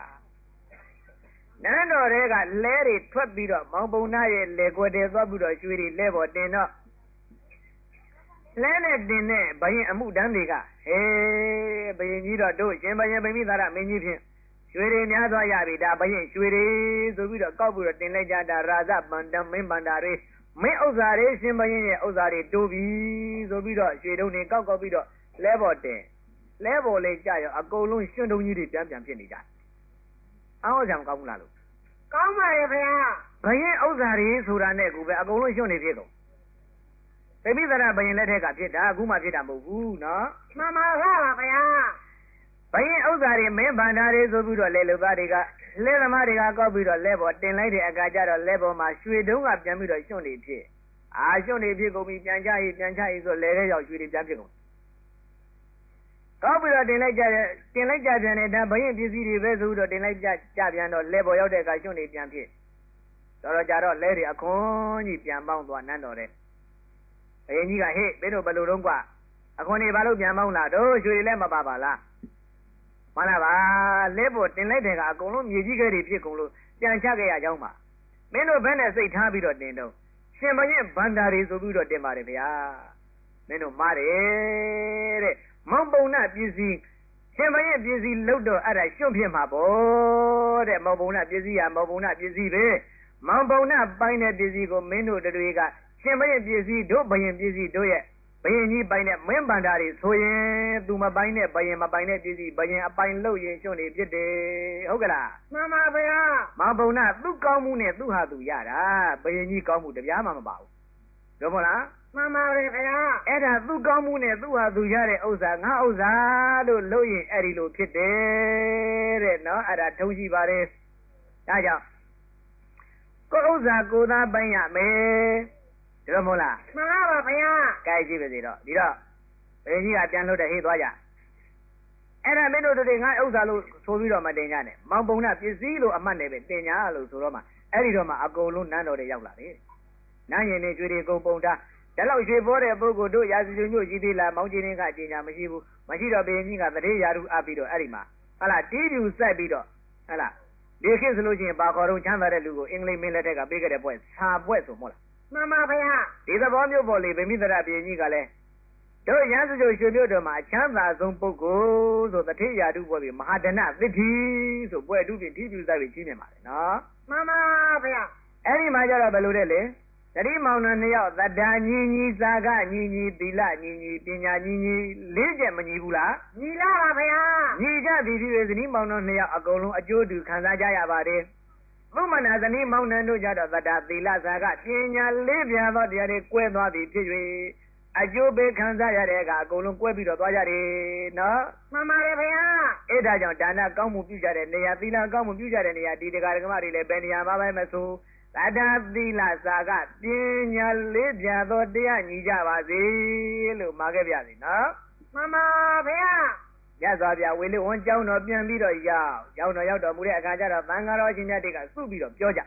နန်းတော်တွေကလဲတွေထွက်ပြီးတော့မောင်ပုံနာရဲ့လေကွယ်တယ်သွားပြီးတော့ရွှေတွေလဲပေါ်တင်တော့လဲနဲ့တင်တဲ့ဘယင်အမှုတန်းတွေကဟေးဘယင်ကြီးတော့တို့ရှင်ဘယင်ဗိမိသရမင်းကြီးဖြင့်ရွှေတွေများသွားရပြီဒါဘယင်ရွှေတွေဆိုပြီးတော့ကောက်ပြီးတော့တင်လိုက်ကြတာရာဇပန္တမင်းပန္တာတွေမင်းဥစ္စာတွေရှင်ဘယင်ရဲ့ဥစ္စာတွေတိုးပြီဆိုပြီးတော့ရွှေတုံးတွေကောက်ကောက်ပြီးတော့လဲပေါ်တင်လဲပေါ်လေးကြရောအကုန်လုံးရှင်တုံးကြီးတွေပြန်ပြန်ဖြစ်နေကြအောင်းဆောင်ကောင်းမလားလို့ကောင်းပါရဲ့ဗျာဘယင်ဥစ္စာတွေဆိုတာနဲ့ကူပဲအကုန်လုံးရှင်နေဖြစ်ကုန်ဗိမိသရဘယင်လက်ထက်ကဖြစ်တာအခုမှဖြစ်တာမဟုတ်ဘူးနော်မှန်ပါပါဗျာဘယင်ဥစ္စာတွေမင်းဗန္ဓာတွေဆိုပြီးတော့လေလူသားတွေကလဲသမားတွေကကောက်ပြီးတော့လဲပေါ်တင်လိုက်တဲ့အခါကျတော့လဲပေါ်မှာရွှေတုံးကပြန်ပြီးတော့ရှင်နေဖြစ်အာရှင်နေဖြစ်ကုန်ပြီပြန်ချရေးပြန်ချရေးဆိုလဲတဲ့ရောက်ရွှေတွေပြန်ဖြစ်ကုန်ကောက်ပြီးတော့တင်လိုက်ကြတယ်တင်လိုက်ကြပြန်တယ်ဒါဘယင်ပစ္စည်းတွေပဲဆိုတော့တင်လိုက်ကြကြပြန်တော့လဲပေါ်ရောက်တဲ့အခါရှင်နေပြန်ဖြစ်တော်တော်ကြတော့လဲတွေအခွန်ကြီးပြန်ပေါင်းသွားနန်းတော်တဲ့ဘယင်ကြီးကဟေ့ဘယ်လိုဘယ်လိုတော့ကွာအခွန်တွေဘာလို့ပြန်ပေါင်းလာတော့ရွှေတွေလည်းမပါပါလားမှန်လားပါလဲပေါ်တင်လိုက်တယ်ကအကုန်လုံးမြေကြီးခဲတွေဖြစ်ကုန်လို့ပြန်ချခဲ့ရကြောင်းပါမင်းတို့ဘယ်နဲ့စိတ်ထားပြီးတော့တင်တော့ရှင်ဘရင်ဗန္တာတွေဆိုပြီးတော့တင်ပါတယ်ဗျာမင်းတို့မားတယ်တဲ့မောင်ပုံနာပစ္စည်းရှင်ဘရင်ပစ္စည်းလုတ်တော့အဲ့ဒါရွှွန့်ဖြစ်မှာပေါ့တဲ့မောင်ပုံနာပစ္စည်းဟာမောင်ပုံနာပစ္စည်းပဲမောင်ပုံနာပိုင်းတဲ့ပစ္စည်းကိုမင်းတို့တွေကရှင်ဘရင်ပစ္စည်းတို့ဘရင်ပစ္စည်းတို့ရဲ့ဘယင်ကြီးပိုင်တဲ့မင်းဗန္ဓာတွေဆိုရင်သူမပိုင်တဲ့ဘယင်မပိုင်တဲ့ပစ္စည်းဘယင်အပိုင်လို့ရင်ရှင်နေဖြစ်တယ်ဟုတ်ကလားမှန်ပါဗျာမောင်ပုံနာသူ့ကောင်းမှုနဲ့သူ့ဟာသူရတာဘယင်ကြီးကောင်းမှုတပြားမှမပါဘူးပြောမလားမှန်ပါဗျာအဲ့ဒါသူ့ကောင်းမှုနဲ့သူ့ဟာသူရတဲ့ဥစ္စာငါဥစ္စာလို့လို့ရင်အဲ့ဒီလိုဖြစ်တယ်တဲ့နော်အဲ့ဒါထုံးရှိပါတယ်ဒါကြောင့်ကိုဥစ္စာကိုသားပိုင်ရမယ်ဒီလိုမဟုတ်လားမှန်ပါပါဗျာကြိုက်ကြည့်ပါစေတော့ဒီတော့ဘယ်ကြီးကပြန်လို့တဲ့ဟေးသွားကြအဲ့ဒါမင်းတို့တွေငါဥစ္စာလို့ဆိုပြီးတော့မတင်ကြနဲ့မောင်ပုံနာပစ္စည်းလို့အမှတ်နဲ့ပဲတင်ညာလို့ဆိုတော့မှအဲ့ဒီတော့မှအကုန်လုံးနန်းတော်တွေရောက်လာတယ်နန်းရင်တွေကျွေးတွေကုန်ပုံတာဒါလောက်ရွှေပေါ်တဲ့ပုဂ္ဂိုလ်တို့ရာဇဝမျိုးရှိသေးလားမောင်ကြီးနေကအကျဉ်းညာမရှိဘူးမရှိတော့ဘယ်ကြီးကတရေရာထူအပ်ပြီးတော့အဲ့ဒီမှာဟလာတီးပြူစိုက်ပြီးတော့ဟလာဒီခေတ်ဆိုလို့ရှိရင်ပါခေါ်တော့ချမ်းသာတဲ့လူကိုအင်္ဂလိပ်မင်းလက်ထက်ကပေးခဲ့တဲ့ပွဲစာပွဲဆိုမို့လားမှန်ပါဗျာဒီသဘောမျိုးပေါ်လေဗိမိသရဘုရင်ကြီးကလည်းတို့ရန်စုရွှေမြို့တော်မှာအချမ်းသာဆုံးပုဂ္ဂိုလ်ဆိုတထေရာထုပွဲပြီးမဟာဒနသစ်တိဆိုပွဲအထုပြင်ထိပြူဆိုင်ပြီးကြီးမြင်ပါလေနော်မှန်ပါဗျာအဲ့ဒီမှာကျတော့ဘယ်လိုလဲလေတတိမောင်နှံနှစ်ယောက်သတ္တာညီညီစာကညီညီသီလညီညီပညာညီညီလေးချက်မညီဘူးလားညီလာပါဗျာညီကြသည်ဖြစ်၍ဇနီးမောင်နှံနှစ်ယောက်အကုန်လုံးအကျိုးတူခံစားကြရပါတယ်သုမနာဇနီးမောင်နှံတို့ကြတော့သတ္တာသီလစာကပညာလေးပြားသောတရားတွေကွဲသွားသည်ဖြစ်၍အကျိုးပေးခံစားရတဲ့အခါအကုန်လုံးကွဲပြီးတော့သွားကြတယ်နော်မှန်ပါတယ်ဗျာအဲ့ဒါကြောင့်ဒါနကောင်းမှုပြုကြတဲ့နေရာသီလကောင်းမှုပြုကြတဲ့နေရာဒီတရားဓမ္မတွေလည်းဘယ်နေရာမှာပဲမဆိုသတ္တာသီလစာကပညာလေးပြားသောတရားညီကြပါစေလို့မှာခဲ့ပြစီနော်မှန်ပါဗျာရသော်ဗျာဝေလေးဝန်းကျောင်းတော်ပြန်ပြီးတော့ရောက်ကျောင်းတော်ရောက်တော်မူတဲ့အခါကျတော့သံဃာတော်ရှင်မြတ်တွေကစုပြီးတော့ပြောကြ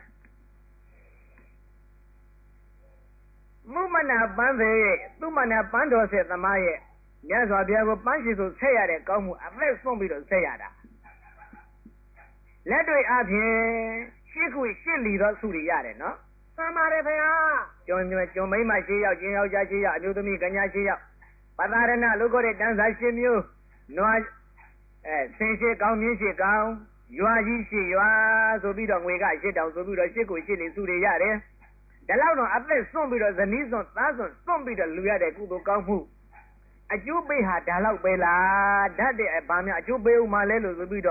မုမနာပန်းသေးရဲ့သူမနာပန်းတော်ဆက်သမားရဲ့မြတ်စွာဘုရားကိုပန်းရှိဆိုဆက်ရတဲ့ကောင်းမှုအသက်ဆုံးပြီးတော့ဆက်ရတာလက်တွေအပြင်ရှစ်ခုရှစ်လီတော့စုရရတယ်နော်မှန်ပါတယ်ဗျာကျွန်းကျွန်းကျွန်းမိမရှစ်ယောက်ကျင်းယောက်ျားရှစ်ယောက်အမျိုးသမီးကညာရှစ်ယောက်ပတာရဏလို့ခေါ်တဲ့တန်းစာရှစ်မျိုးနွားအဲဆင်းရှစ်ကောင်းမြင်းရှစ်ကောင်းရွာကြီးရှစ်ရွာဆိုပြီးတော့ငွေကရှစ်တောင်ဆိုပြီးတော့ရှစ်ခုရှစ်လီစုရရတယ်ဒါလောက်တော့အသက်စွန့်ပြီးတော့ဇနီးစွန့်သားစွန့်စွန့်ပြီးတော့လူရတဲ့ကုသိုလ်ကောင်းမှုအကျိုးပေးဟာဒါလောက်ပဲလားဓာတ်တဲ့ဗာမြအကျိုးပေးဦးမှလဲလို့ဆိုပြီးတော့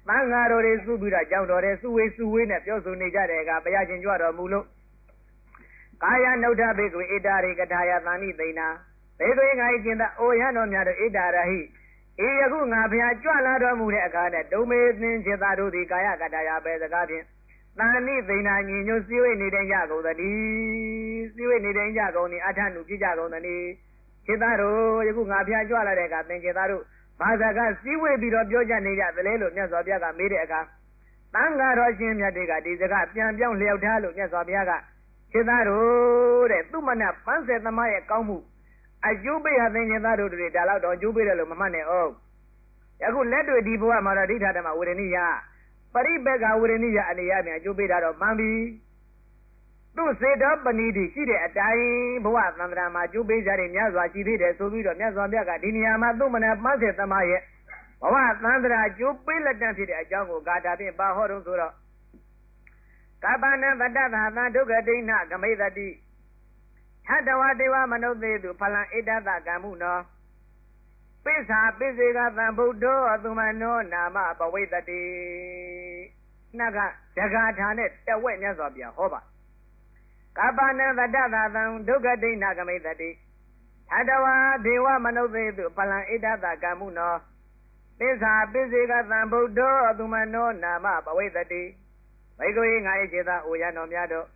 သံဃာတော်တွေစုပြီးတော့ကြောက်တော်တဲ့စုဝေးစုဝေးနဲ့ပြောဆိုနေကြတဲ့အခါဘုရားရှင်ကြွတော်မူလို့ကာယနုဋ္ဌဘေကွေဣတာရိကထာယသန္တိသိဏဘေကွေငါဤကျင်သာအိုရတော်များတို့ဣတာရဟိဤယခုငါဘုရားကြွလာတော်မူတဲ့အခါနဲ့ဒုမေသင်จิตတို့သည်ကာယကထာယပဲစကားဖြင့်သန္တိသိဏညီညွတ်စည်းဝေးနေတဲ့ကြကုန်သတည်းစည်းဝေးနေတဲ့ကြကုန်သည်အထနုပြကြကုန်သတည်းจิตတို့ယခုငါဘုရားကြွလာတဲ့အခါသင်จิตတို့ဘာသာကစည်းဝေးပြီးတော့ပြောကြနေကြသလဲလို့မြတ်စွာဘုရားကမေးတဲ့အခါသံဃာတော်ရှင်မြတ်တွေကဒီစကားပြန်ပြောင်းလျောက်ထားလို့မြတ်စွာဘုရားကจิตတို့တဲ့သူမနပန်းစေသမားရဲ့ကောင်းမှုအကျိုးပေးရတဲ့จิตတို့တွေဒါတော့တော့အကျိုးပေးတယ်လို့မမှတ်နဲ့အောင်ယခုလက်တွေ့ဒီဘဝမှာတော့ဒိဋ္ဌဓမ္မဝေဒနိယပရိပေကဝေဒနိယအနေအချင်းအကျိုးပေးတာတော့မှန်ပြီသူစေတောပဏိတိရှိတဲ့အတိုင်းဘဝသံဃာမှာကျိုးပေးကြတဲ့မြတ်စွာရှိသေးတယ်ဆိုပြီးတော့မြတ်စွာဘုရားကဒီနေရာမှာသူ့မနပန်းစေသမားရဲ့ဘဝသံဃာကျိုးပေးလက်တန့်ဖြစ်တဲ့အကြောင်းကိုဂါထာဖြင့်ပါဟောတော့ဆိုတော့ကပ္ပနံတတ္တသာသဒုက္ခဒိဋ္ဌဂမိတတိထတဝတေဝမနုဿေတုဖလံဣတတကံမှုနောပိစ္ဆာပိစေကသံဗုဒ္ဓောသုမနောနာမပဝိတတိနှကဒဂါထာနဲ့တဝက်မြတ်စွာဘုရားဟောပါကပ္ပနံတတ္တသာသဒုက္ခဒိဋ္ဌဂမိတတိထတဝဒေဝမနုဿေတုဖလံဣတတကံမှုနောပိစ္ဆာပိစေကသံဗုဒ္ဓောသုမနောနာမပဝိတတိဘိက္ခဝေငါ၏ခြေသာအိုရတော်များတို့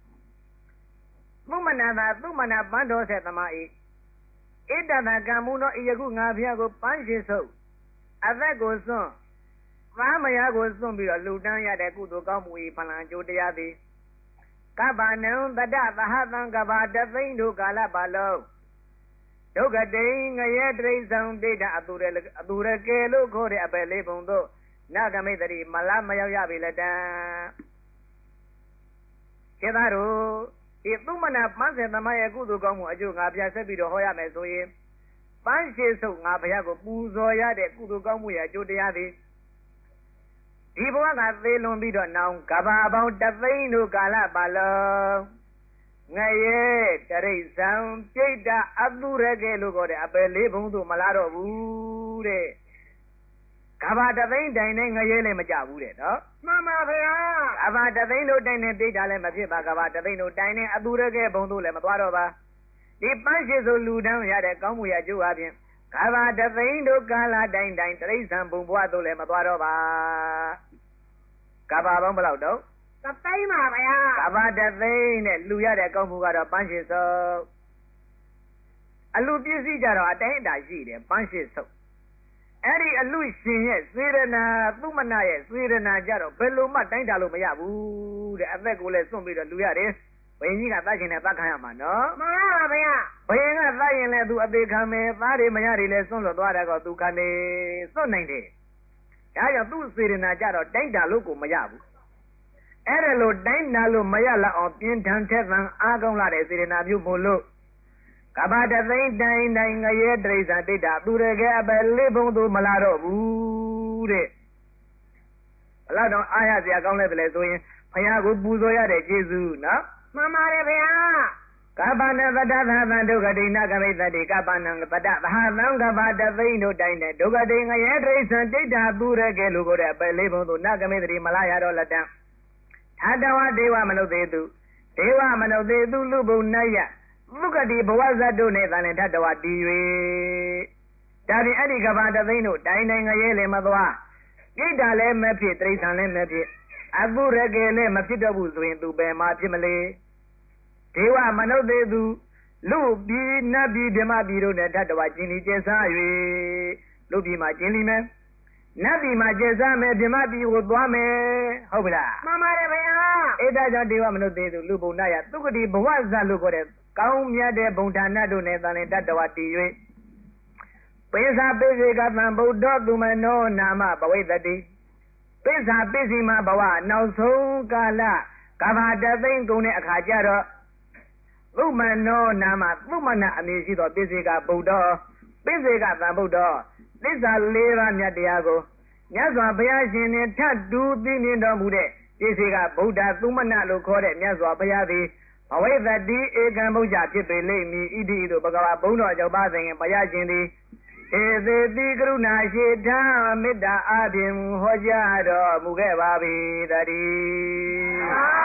သုမနာသာသုမနာပန်းတော်ဆက်သမား၏ဣတတကံမှုသောဤယခုငါဘုရားကိုပန်းရှိဆုပ်အသက်ကိုစွန့်သားမယားကိုစွန့်ပြီးတော့လှူဒန်းရတဲ့ကုသိုလ်ကောင်းမှု၏ဖလံအကျိုးတရားသည်ကပ္ပနံတတ္တသဟသံကဘာတသိန်းတို့ကာလပါလုံးဒုက္ခတိငရဲတရိစ္ဆံဒိဋ္ဌအတူရအတူရကဲလို့ခေါ်တဲ့အပယ်လေးပုံတို့နာဂမိတ္တိမလားမရောက်ရပြီလက်တံကျေသာတို့ဒီသုမနာပန်းစေသမားရဲ့ကုသိုလ်ကောင်းမှုအကျိုးငါဘုရားဆက်ပြီးတော့ဟောရမယ်ဆိုရင်ပန်းရှိဆုပ်ငါဘုရားကိုပူဇော်ရတဲ့ကုသိုလ်ကောင်းမှုရဲ့အကျိုးတရားသည်ဒီဘဝကသေလွန်ပြီးတော့နောင်ကဘာပေါင်းတသိန်းတို့ကာလပါလုံးငရဲတရိစ္ဆံပြိတ္တအတုရကဲလို့ခေါ်တဲ့အပယ်လေးဘုံတို့မလားတော့ဘူးတဲ့ကဘာတသိန်းတိုင်နဲ့ငရဲလည်းမကြဘူးတဲ့နော်မှန်ပါဗျာကဘာတသိန်းတို့တိုင်နဲ့ပြိတ္တလည်းမဖြစ်ပါကဘာတသိန်းတို့တိုင်နဲ့အတုရကဲဘုံတို့လည်းမသွားတော့ပါဒီပန်းရှိဆိုလူတန်းရတဲ့ကောင်းမှုရဲ့အကျိုးအပြင်ကဘာတသိန်းတို့ကာလတိုင်တိုင်တရိစ္ဆံဘုံဘဝတို့လည်းမသွားတော့ပါကဘာပေါင်းဘယ်လောက်တော့သသိန်းပါဗျာကဘာတသိန်းနဲ့လူရတဲ့ကောင်းမှုကတော့ပန်းရှိဆုပ်အလူပစ္စည်းကြတော့အတိုင်းအတာရှိတယ်ပန်းရှိဆုပ်အဲ့ဒီအလူရှင်ရဲ့စေရနာသုမနာရဲ့စေရနာကြတော့ဘယ်လိုမှတိုင်းတာလို့မရဘူးတဲ့အသက်ကိုလည်းစွန့်ပြီးတော့လူရတယ်ဘယင်ကြီးကတတ်ရှင်နဲ့တတ်ခံရမှာနော်မှန်ပါဗျာဘယင်ကတတ်ရင်လည်းသူအသေးခံမယ်သားတွေမရတွေလည်းစွန့်လွတ်သွားတယ်ကောသူခံနေစွန့်နိုင်တယ်ဒါကြောင့်သူ့စေရနာကြတော့တိုင်းတာလို့ကိုမရဘူးအဲ့ဒါလို့တိုင်းတာလို့မရလောက်အောင်ပြင်းထန်ထက်သန်အားကောင်းလာတဲ့စေရနာမျိုးမို့လို့ကဘာတသိန်းတိုင်းတိုင်းငရဲတရိစ္ဆာန်ဒိဋ္ဌသူရကဲအပယ်လေးဘုံသူမလာတော့ဘူးတဲ့ဘလောက်တော့အားရစရာကောင်းလဲတယ်ဆိုရင်ဘုရားကိုပူဇော်ရတဲ့ကျေးဇူးနော်မှန်ပါတယ်ဗျာကပ္ပနတတ္တသဟံဒုက္ခဒိဏကမိတ္တိကပ္ပနံတတ္တသဟသံကဘာတသိန်းတို့တိုင်းနဲ့ဒုက္ခဒိငရဲတရိစ္ဆာန်ဒိဋ္ဌသူရကဲလို့ကိုတဲ့အပယ်လေးဘုံသူနကမိတ္တိမလာရတော့လက်တံထာတဝဒေဝမနုဿေတုဒေဝမနုဿေတုလူဘုံနယသုကတိဘဝဇတ်တို့နဲ့တန်လင်ထတဝတည်၍ဒါဖြင့်အဲ့ဒီကဘာတသိန်းတို့တိုင်းတိုင်းငရဲလည်းမသွားပြိတ္တာလည်းမဖြစ်တိရစ္ဆာန်လည်းမဖြစ်အပုရကေလည်းမဖြစ်တော့ဘူးဆိုရင်သူပဲမှာဖြစ်မလေဒေဝမနုဿေတုလူပြည်နတ်ပြည်ဓမ္မပြည်တို့နဲ့ထတဝကျင်လီကျဲစား၍လူပြည်မှာကျင်လီမယ်နတ်ပြည်မှာကျဲစားမယ်ဓမ္မပြည်ကိုသွားမယ်ဟုတ်ပြီလားမှန်ပါတယ်ဗျာအဲ့ဒါကြောင့်ဒေဝမနုဿေတုလူဘုံနယသုကတိဘဝဇတ်လို့ခေါ်တဲ့ကောင်းမြတ်တဲ့ဘုံဌာနတို့နဲ့တန်လင်တတဝတည်၍ပိဿာပိစေကသံဗုဒ္ဓသူမနောနာမပဝိတတိပိဿာပိစီမဘဝနောက်ဆုံးကာလကဘာတသိန်းကုန်တဲ့အခါကျတော့သုမနောနာမသုမနအမည်ရှိသောပိစေကဗုဒ္ဓပိစေကသံဗုဒ္ဓသစ္စာလေးပါးမြတ်တရားကိုမြတ်စွာဘုရားရှင်နှင့်ထပ်တူသိမြင်တော်မူတဲ့ပိစေကဗုဒ္ဓသုမနလို့ခေါ်တဲ့မြတ်စွာဘုရားသည်ဘဝိတ္တိဧကံဗုဒ္ဓဖြစ်ပေလိမ့်မည်ဣတိတို့ဘဂဝါဘုံတော်ကြောင့်ပါစဉ်ဘုရားရှင်သည်ဧသေတိကရုဏာရှိထားမေတ္တာအပြင်ဟောကြားတော်မူခဲ့ပါပြီတည်း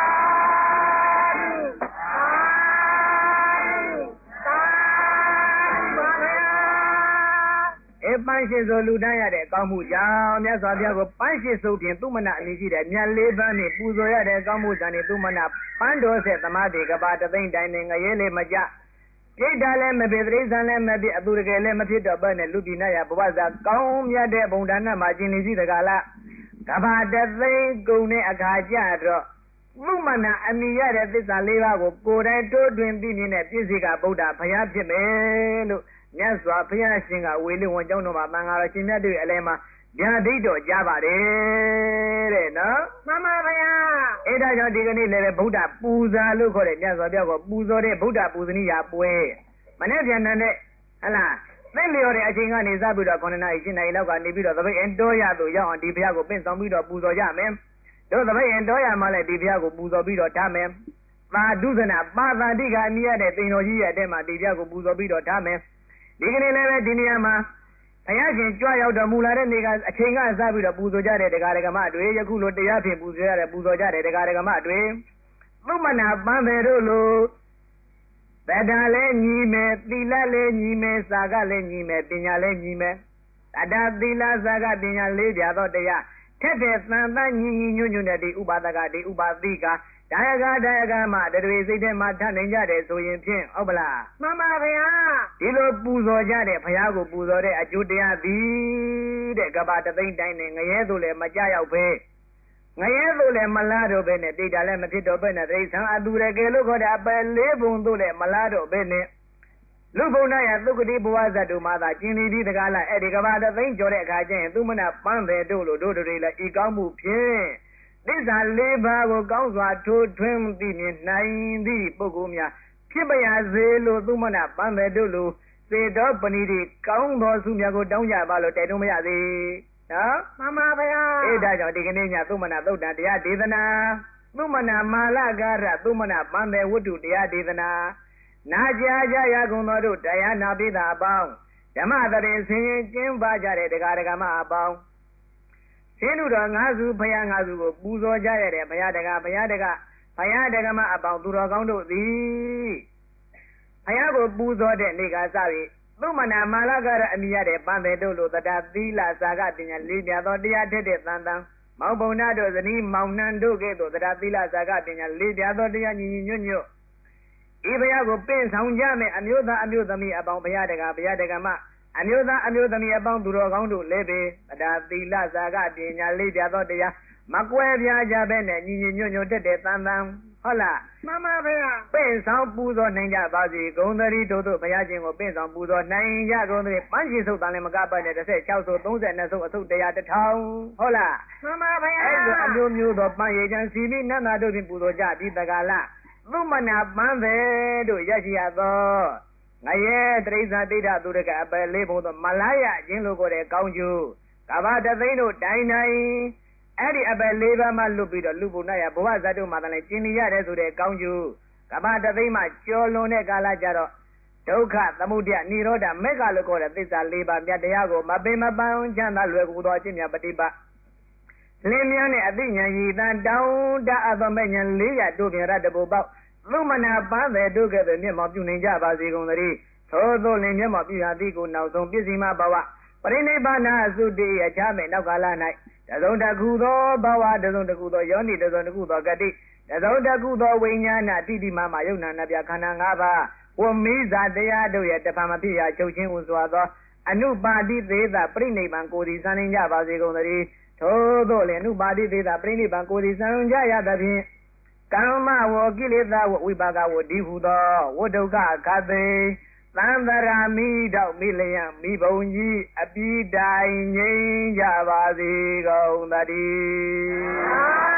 အပန်းရှိဆိုလူတန်းရတဲ့အကောင်းမှုကြောင့်မြတ်စွာဘုရားကိုပန်းရှိစုပ်ဖြင့်သူမနာအနည်းရှိတဲ့မြတ်လေးပန်းနဲ့ပူဇော်ရတဲ့အကောင်းမှုကြောင့်သူမနာပန်းတော်ဆက်သမားတေကပါတသိမ့်တိုင်းနဲ့ငရဲလေးမကြပြိတ္တာလည်းမဖြစ်တိရစ္ဆာန်လည်းမဖြစ်အသူတကယ်လည်းမဖြစ်တော့ဘဲနဲ့လူပြည်နာရဘဝဇာကောင်းမြတ်တဲ့ဘုံဒါနမှာကျင်နေရှိတကလားကဘာတသိမ့်ကုန်တဲ့အခါကျတော့သူမနာအမိရတဲ့သစ္စာလေးပါးကိုကိုယ်တိုင်တိုးတွင်သိမြင်တဲ့ပြည့်စုံကဗုဒ္ဓဘုရားဖြစ်မယ်လို့မြတ်စွာဘုရားရှင်ကဝေလဝန်ကျောင်းတော်မှာတန်ဃာတော်ရှင်မြတ်တို့ရဲ့အလဲမှာဗျာဒိတ်တော်ကြားပါတယ်တဲ့နော်မှန်ပါဗျာအဲ့ဒါကြောင့်ဒီကနေ့လည်းဗုဒ္ဓပူဇာလို့ခေါ်တဲ့မြတ်စွာဘုရားကိုပူဇော်တဲ့ဗုဒ္ဓပူဇနီးရာပွဲမနေ့ပြန်တဲ့ဟလားသိလျော်တဲ့အချိန်ကနေစပြီးတော့ခုနှစ်နာရီရှစ်နာရီလောက်ကနေပြီးတော့သပိတ်အတော်ရသို့ရောက်အောင်ဒီဘုရားကိုပင့်ဆောင်ပြီးတော့ပူဇော်ကြမယ်တို့သပိတ်အတော်ရမှလည်းဒီဘုရားကိုပူဇော်ပြီးတော့ထားမယ်သာဓုဇနာပါသာတိကအမိရတဲ့တိန်တော်ကြီးရဲ့အတဲ့မှာဒီဘုရားကိုပူဇော်ပြီးတော့ထားမယ်ဒီကနေ့လည်းပဲဒီနေရာမှာဘုရားရှင်ကြွရောက်တော်မူလာတဲ့နေ့ကအချိန်ကစပြီးတော့ပူဇော်ကြတဲ့တရားဓမ္မတွေယခုလိုတရားဖြင့်ပူဇော်ရတဲ့ပူဇော်ကြတဲ့တရားဓမ္မတွေသုမနာပန်းတယ်တို့လိုဗဒ္ဓလည်းညီမယ်သီလလည်းညီမယ်စာကလည်းညီမယ်ပညာလည်းညီမယ်တတသီလစာကပညာလေးပြသောတရားထက်တဲ့သံသညီညီညွတ်ညွတ်တဲ့ဒီဥပါဒကဒီဥပါတိကဒါယကဒါယကမှတတွေစိတ်ထဲမှာထနိုင်ကြတယ်ဆိုရင်ဖြင့်ဟုတ်ပလားမှန်ပါဗျာဒီလိုပူဇော်ကြတဲ့ဘုရားကိုပူဇော်တဲ့အကျိုးတရားသည်တဲ့ကဘာတသိမ့်တိုင်းနဲ့ငရဲသို့လည်းမကြရောက်ပဲငရဲသို့လည်းမလားတော့ပဲနဲ့တိတ်တာလည်းမဖြစ်တော့ပဲနဲ့တိတ်ဆံအတူရကယ်လို့ခေါ်တဲ့အပယ်လေးဘုံသို့လည်းမလားတော့ပဲနဲ့လူဘုံနာရသုက္ကတိဘဝဇတ်တို့မှာသာကျင်လီပြီးတကားလားအဲ့ဒီကဘာတသိမ့်ကျော်တဲ့အခါကျရင်သူမနာပန်းတယ်တို့လို့တို့တွေလည်းဤကောင်းမှုဖြင့်သစ္စာလေးပါးကိုကောင်းစွာထိုးထွင်းသိမြင်နိုင်သည့်ပုဂ္ဂိုလ်များဖြစ်ပါရစေလို့သူမနာပန်းတယ်တို့လို့စေတော်ပဏိတိကောင်းသောဆုများကိုတောင်းကြပါလို့တိုက်တွန်းမရသေးနော်မှန်ပါဗျာအဲ့ဒါကြောင့်ဒီကနေ့ညသုမနာသုတ်တံတရားဒေသနာသုမနာမာလကာရသုမနာပန်းတယ်ဝတ္ထုတရားဒေသနာနာကြားကြရကုန်သောတို့တရားနာပိသာအပေါင်းဓမ္မတရင်ဆင်ရင်ကျင်းပါကြတဲ့တရားဓမ္မအပေါင်းရှင်းလူတော်ငါးစုဘုရားငါးစုကိုပူဇော်ကြရတဲ့ဘုရားတကာဘုရားတကာဘုရားတကမအပေါင်းသူတော်ကောင်းတို့သည်ဘုရားကိုပူဇော်တဲ့နေ့ကစပြီးသုမနာမာလကာရအမိရတဲ့ပန်းတယ်တို့လိုတတသီလစာကပညာလေးပြသောတရားထက်တဲ့တန်တန်မောင်ဘုံနာတို့ဇနီးမောင်နှံတို့ကဲ့သို့တတသီလစာကပညာလေးပြသောတရားညီညီညွတ်ညွတ်ဤဘုရားကိုပင့်ဆောင်ကြမယ်အမျိုးသားအမျိုးသမီးအပေါင်းဘုရားတကာဘုရားတကမအမျိုးသားအမျိုးသမီးအပေါင်းသူတော်ကောင်းတို့လည်းပဲတတသီလစာကပညာလေးပြသောတရားမကွဲပြားကြပဲနဲ့ညီညီညွတ်ညွတ်တဲ့တဲ့တန်တန်ဟုတ်လားမှန်ပါဗျာပင့်ဆောင်ပူဇော်နိုင်ကြပါစေဂုံတရီတို့တို့ဘုရားရှင်ကိုပင့်ဆောင်ပူဇော်နိုင်ကြကုန်တဲ့ပန်းရှိစုတ်တန်လည်းမကပတ်နဲ့တစ်၆ဆိုသုံး၂ဆုတ်အဆုတ်တရားတစ်ထောင်ဟုတ်လားမှန်ပါဗျာအဲ့ဒီအမျိုးမျိုးသောပန်းရည်ချမ်းစီမိနန္ဒာတို့ဖြင့်ပူဇော်ကြပြီးတကလားသုမနာပန်းပဲတို့ရရှိရသောငရဲတရိစ္ဆာတိဋ္ဌသူရကအပယ်လေးဘုံသောမလာရခြင်းလို့ခေါ်တဲ့ကောင်းကျိုးကဘာတသိန်းတို့တိုင်းတိုင်းအဲ့ဒီအပယ်လေးပါးမှလွတ်ပြီးတော့လူဘုံနာရဘဝဇတ်တို့မှာတလည်းကျင်နေရတယ်ဆိုတဲ့ကောင်းကျိုးကဘာတသိန်းမှကျော်လွန်တဲ့ကာလကြတော့ဒုက္ခသမုဒယနိရောဓမေဃလို့ခေါ်တဲ့သစ္စာလေးပါးမြတ်တရားကိုမပင်မပန်းချမ်းသာလွယ်ကူသောအခြင်းမြတ်ပฏิပတ်လင်းမြန်းတဲ့အသိဉာဏ်ရည်တန်တောင်းတအပ်သောမဲ့ဉာဏ်လေးရတို့ပြင်ရတဘူပေါက်သုမနာပန်းတဲ့တို့ကဲ့သို့မျက်မှောက်ပြုနိုင်ကြပါစေကုန်သတည်းသို့သောလင်မျက်မှောက်ပြုရာသည်ကိုနောက်ဆုံးပြည့်စုံမဘဝပရိနိဗ္ဗာန်သုတိအချမ်းမဲ့နောက်ကာလ၌တစုံတခုသောဘဝတစုံတခုသောယောနိတစုံတခုသောဂတိတစုံတခုသောဝိညာဏတိတိမမယုံနာနှပြခန္ဓာ၅ပါးဝမိဇာတရားတို့ရဲ့တဖန်မဖြစ်ရာချုပ်ချင်းဥစွာသောအနုပါတိသေးတာပြိနိဗ္ဗာန်ကိုယ်ဒီစံနိုင်ကြပါစေကုန်သတည်းထို့သောလင်အနုပါတိသေးတာပြိနိဗ္ဗာန်ကိုယ်ဒီစံကြရသဖြင့်ကမ္မဝကိလေသာဝဝိပါကဝဒီဟုသောဝဒုက္ခခသေသံသရာမိတော့မိလျံမိဘုံကြီးအပိတိုင်ငြိမ်းကြပါစေကုန်သတည်း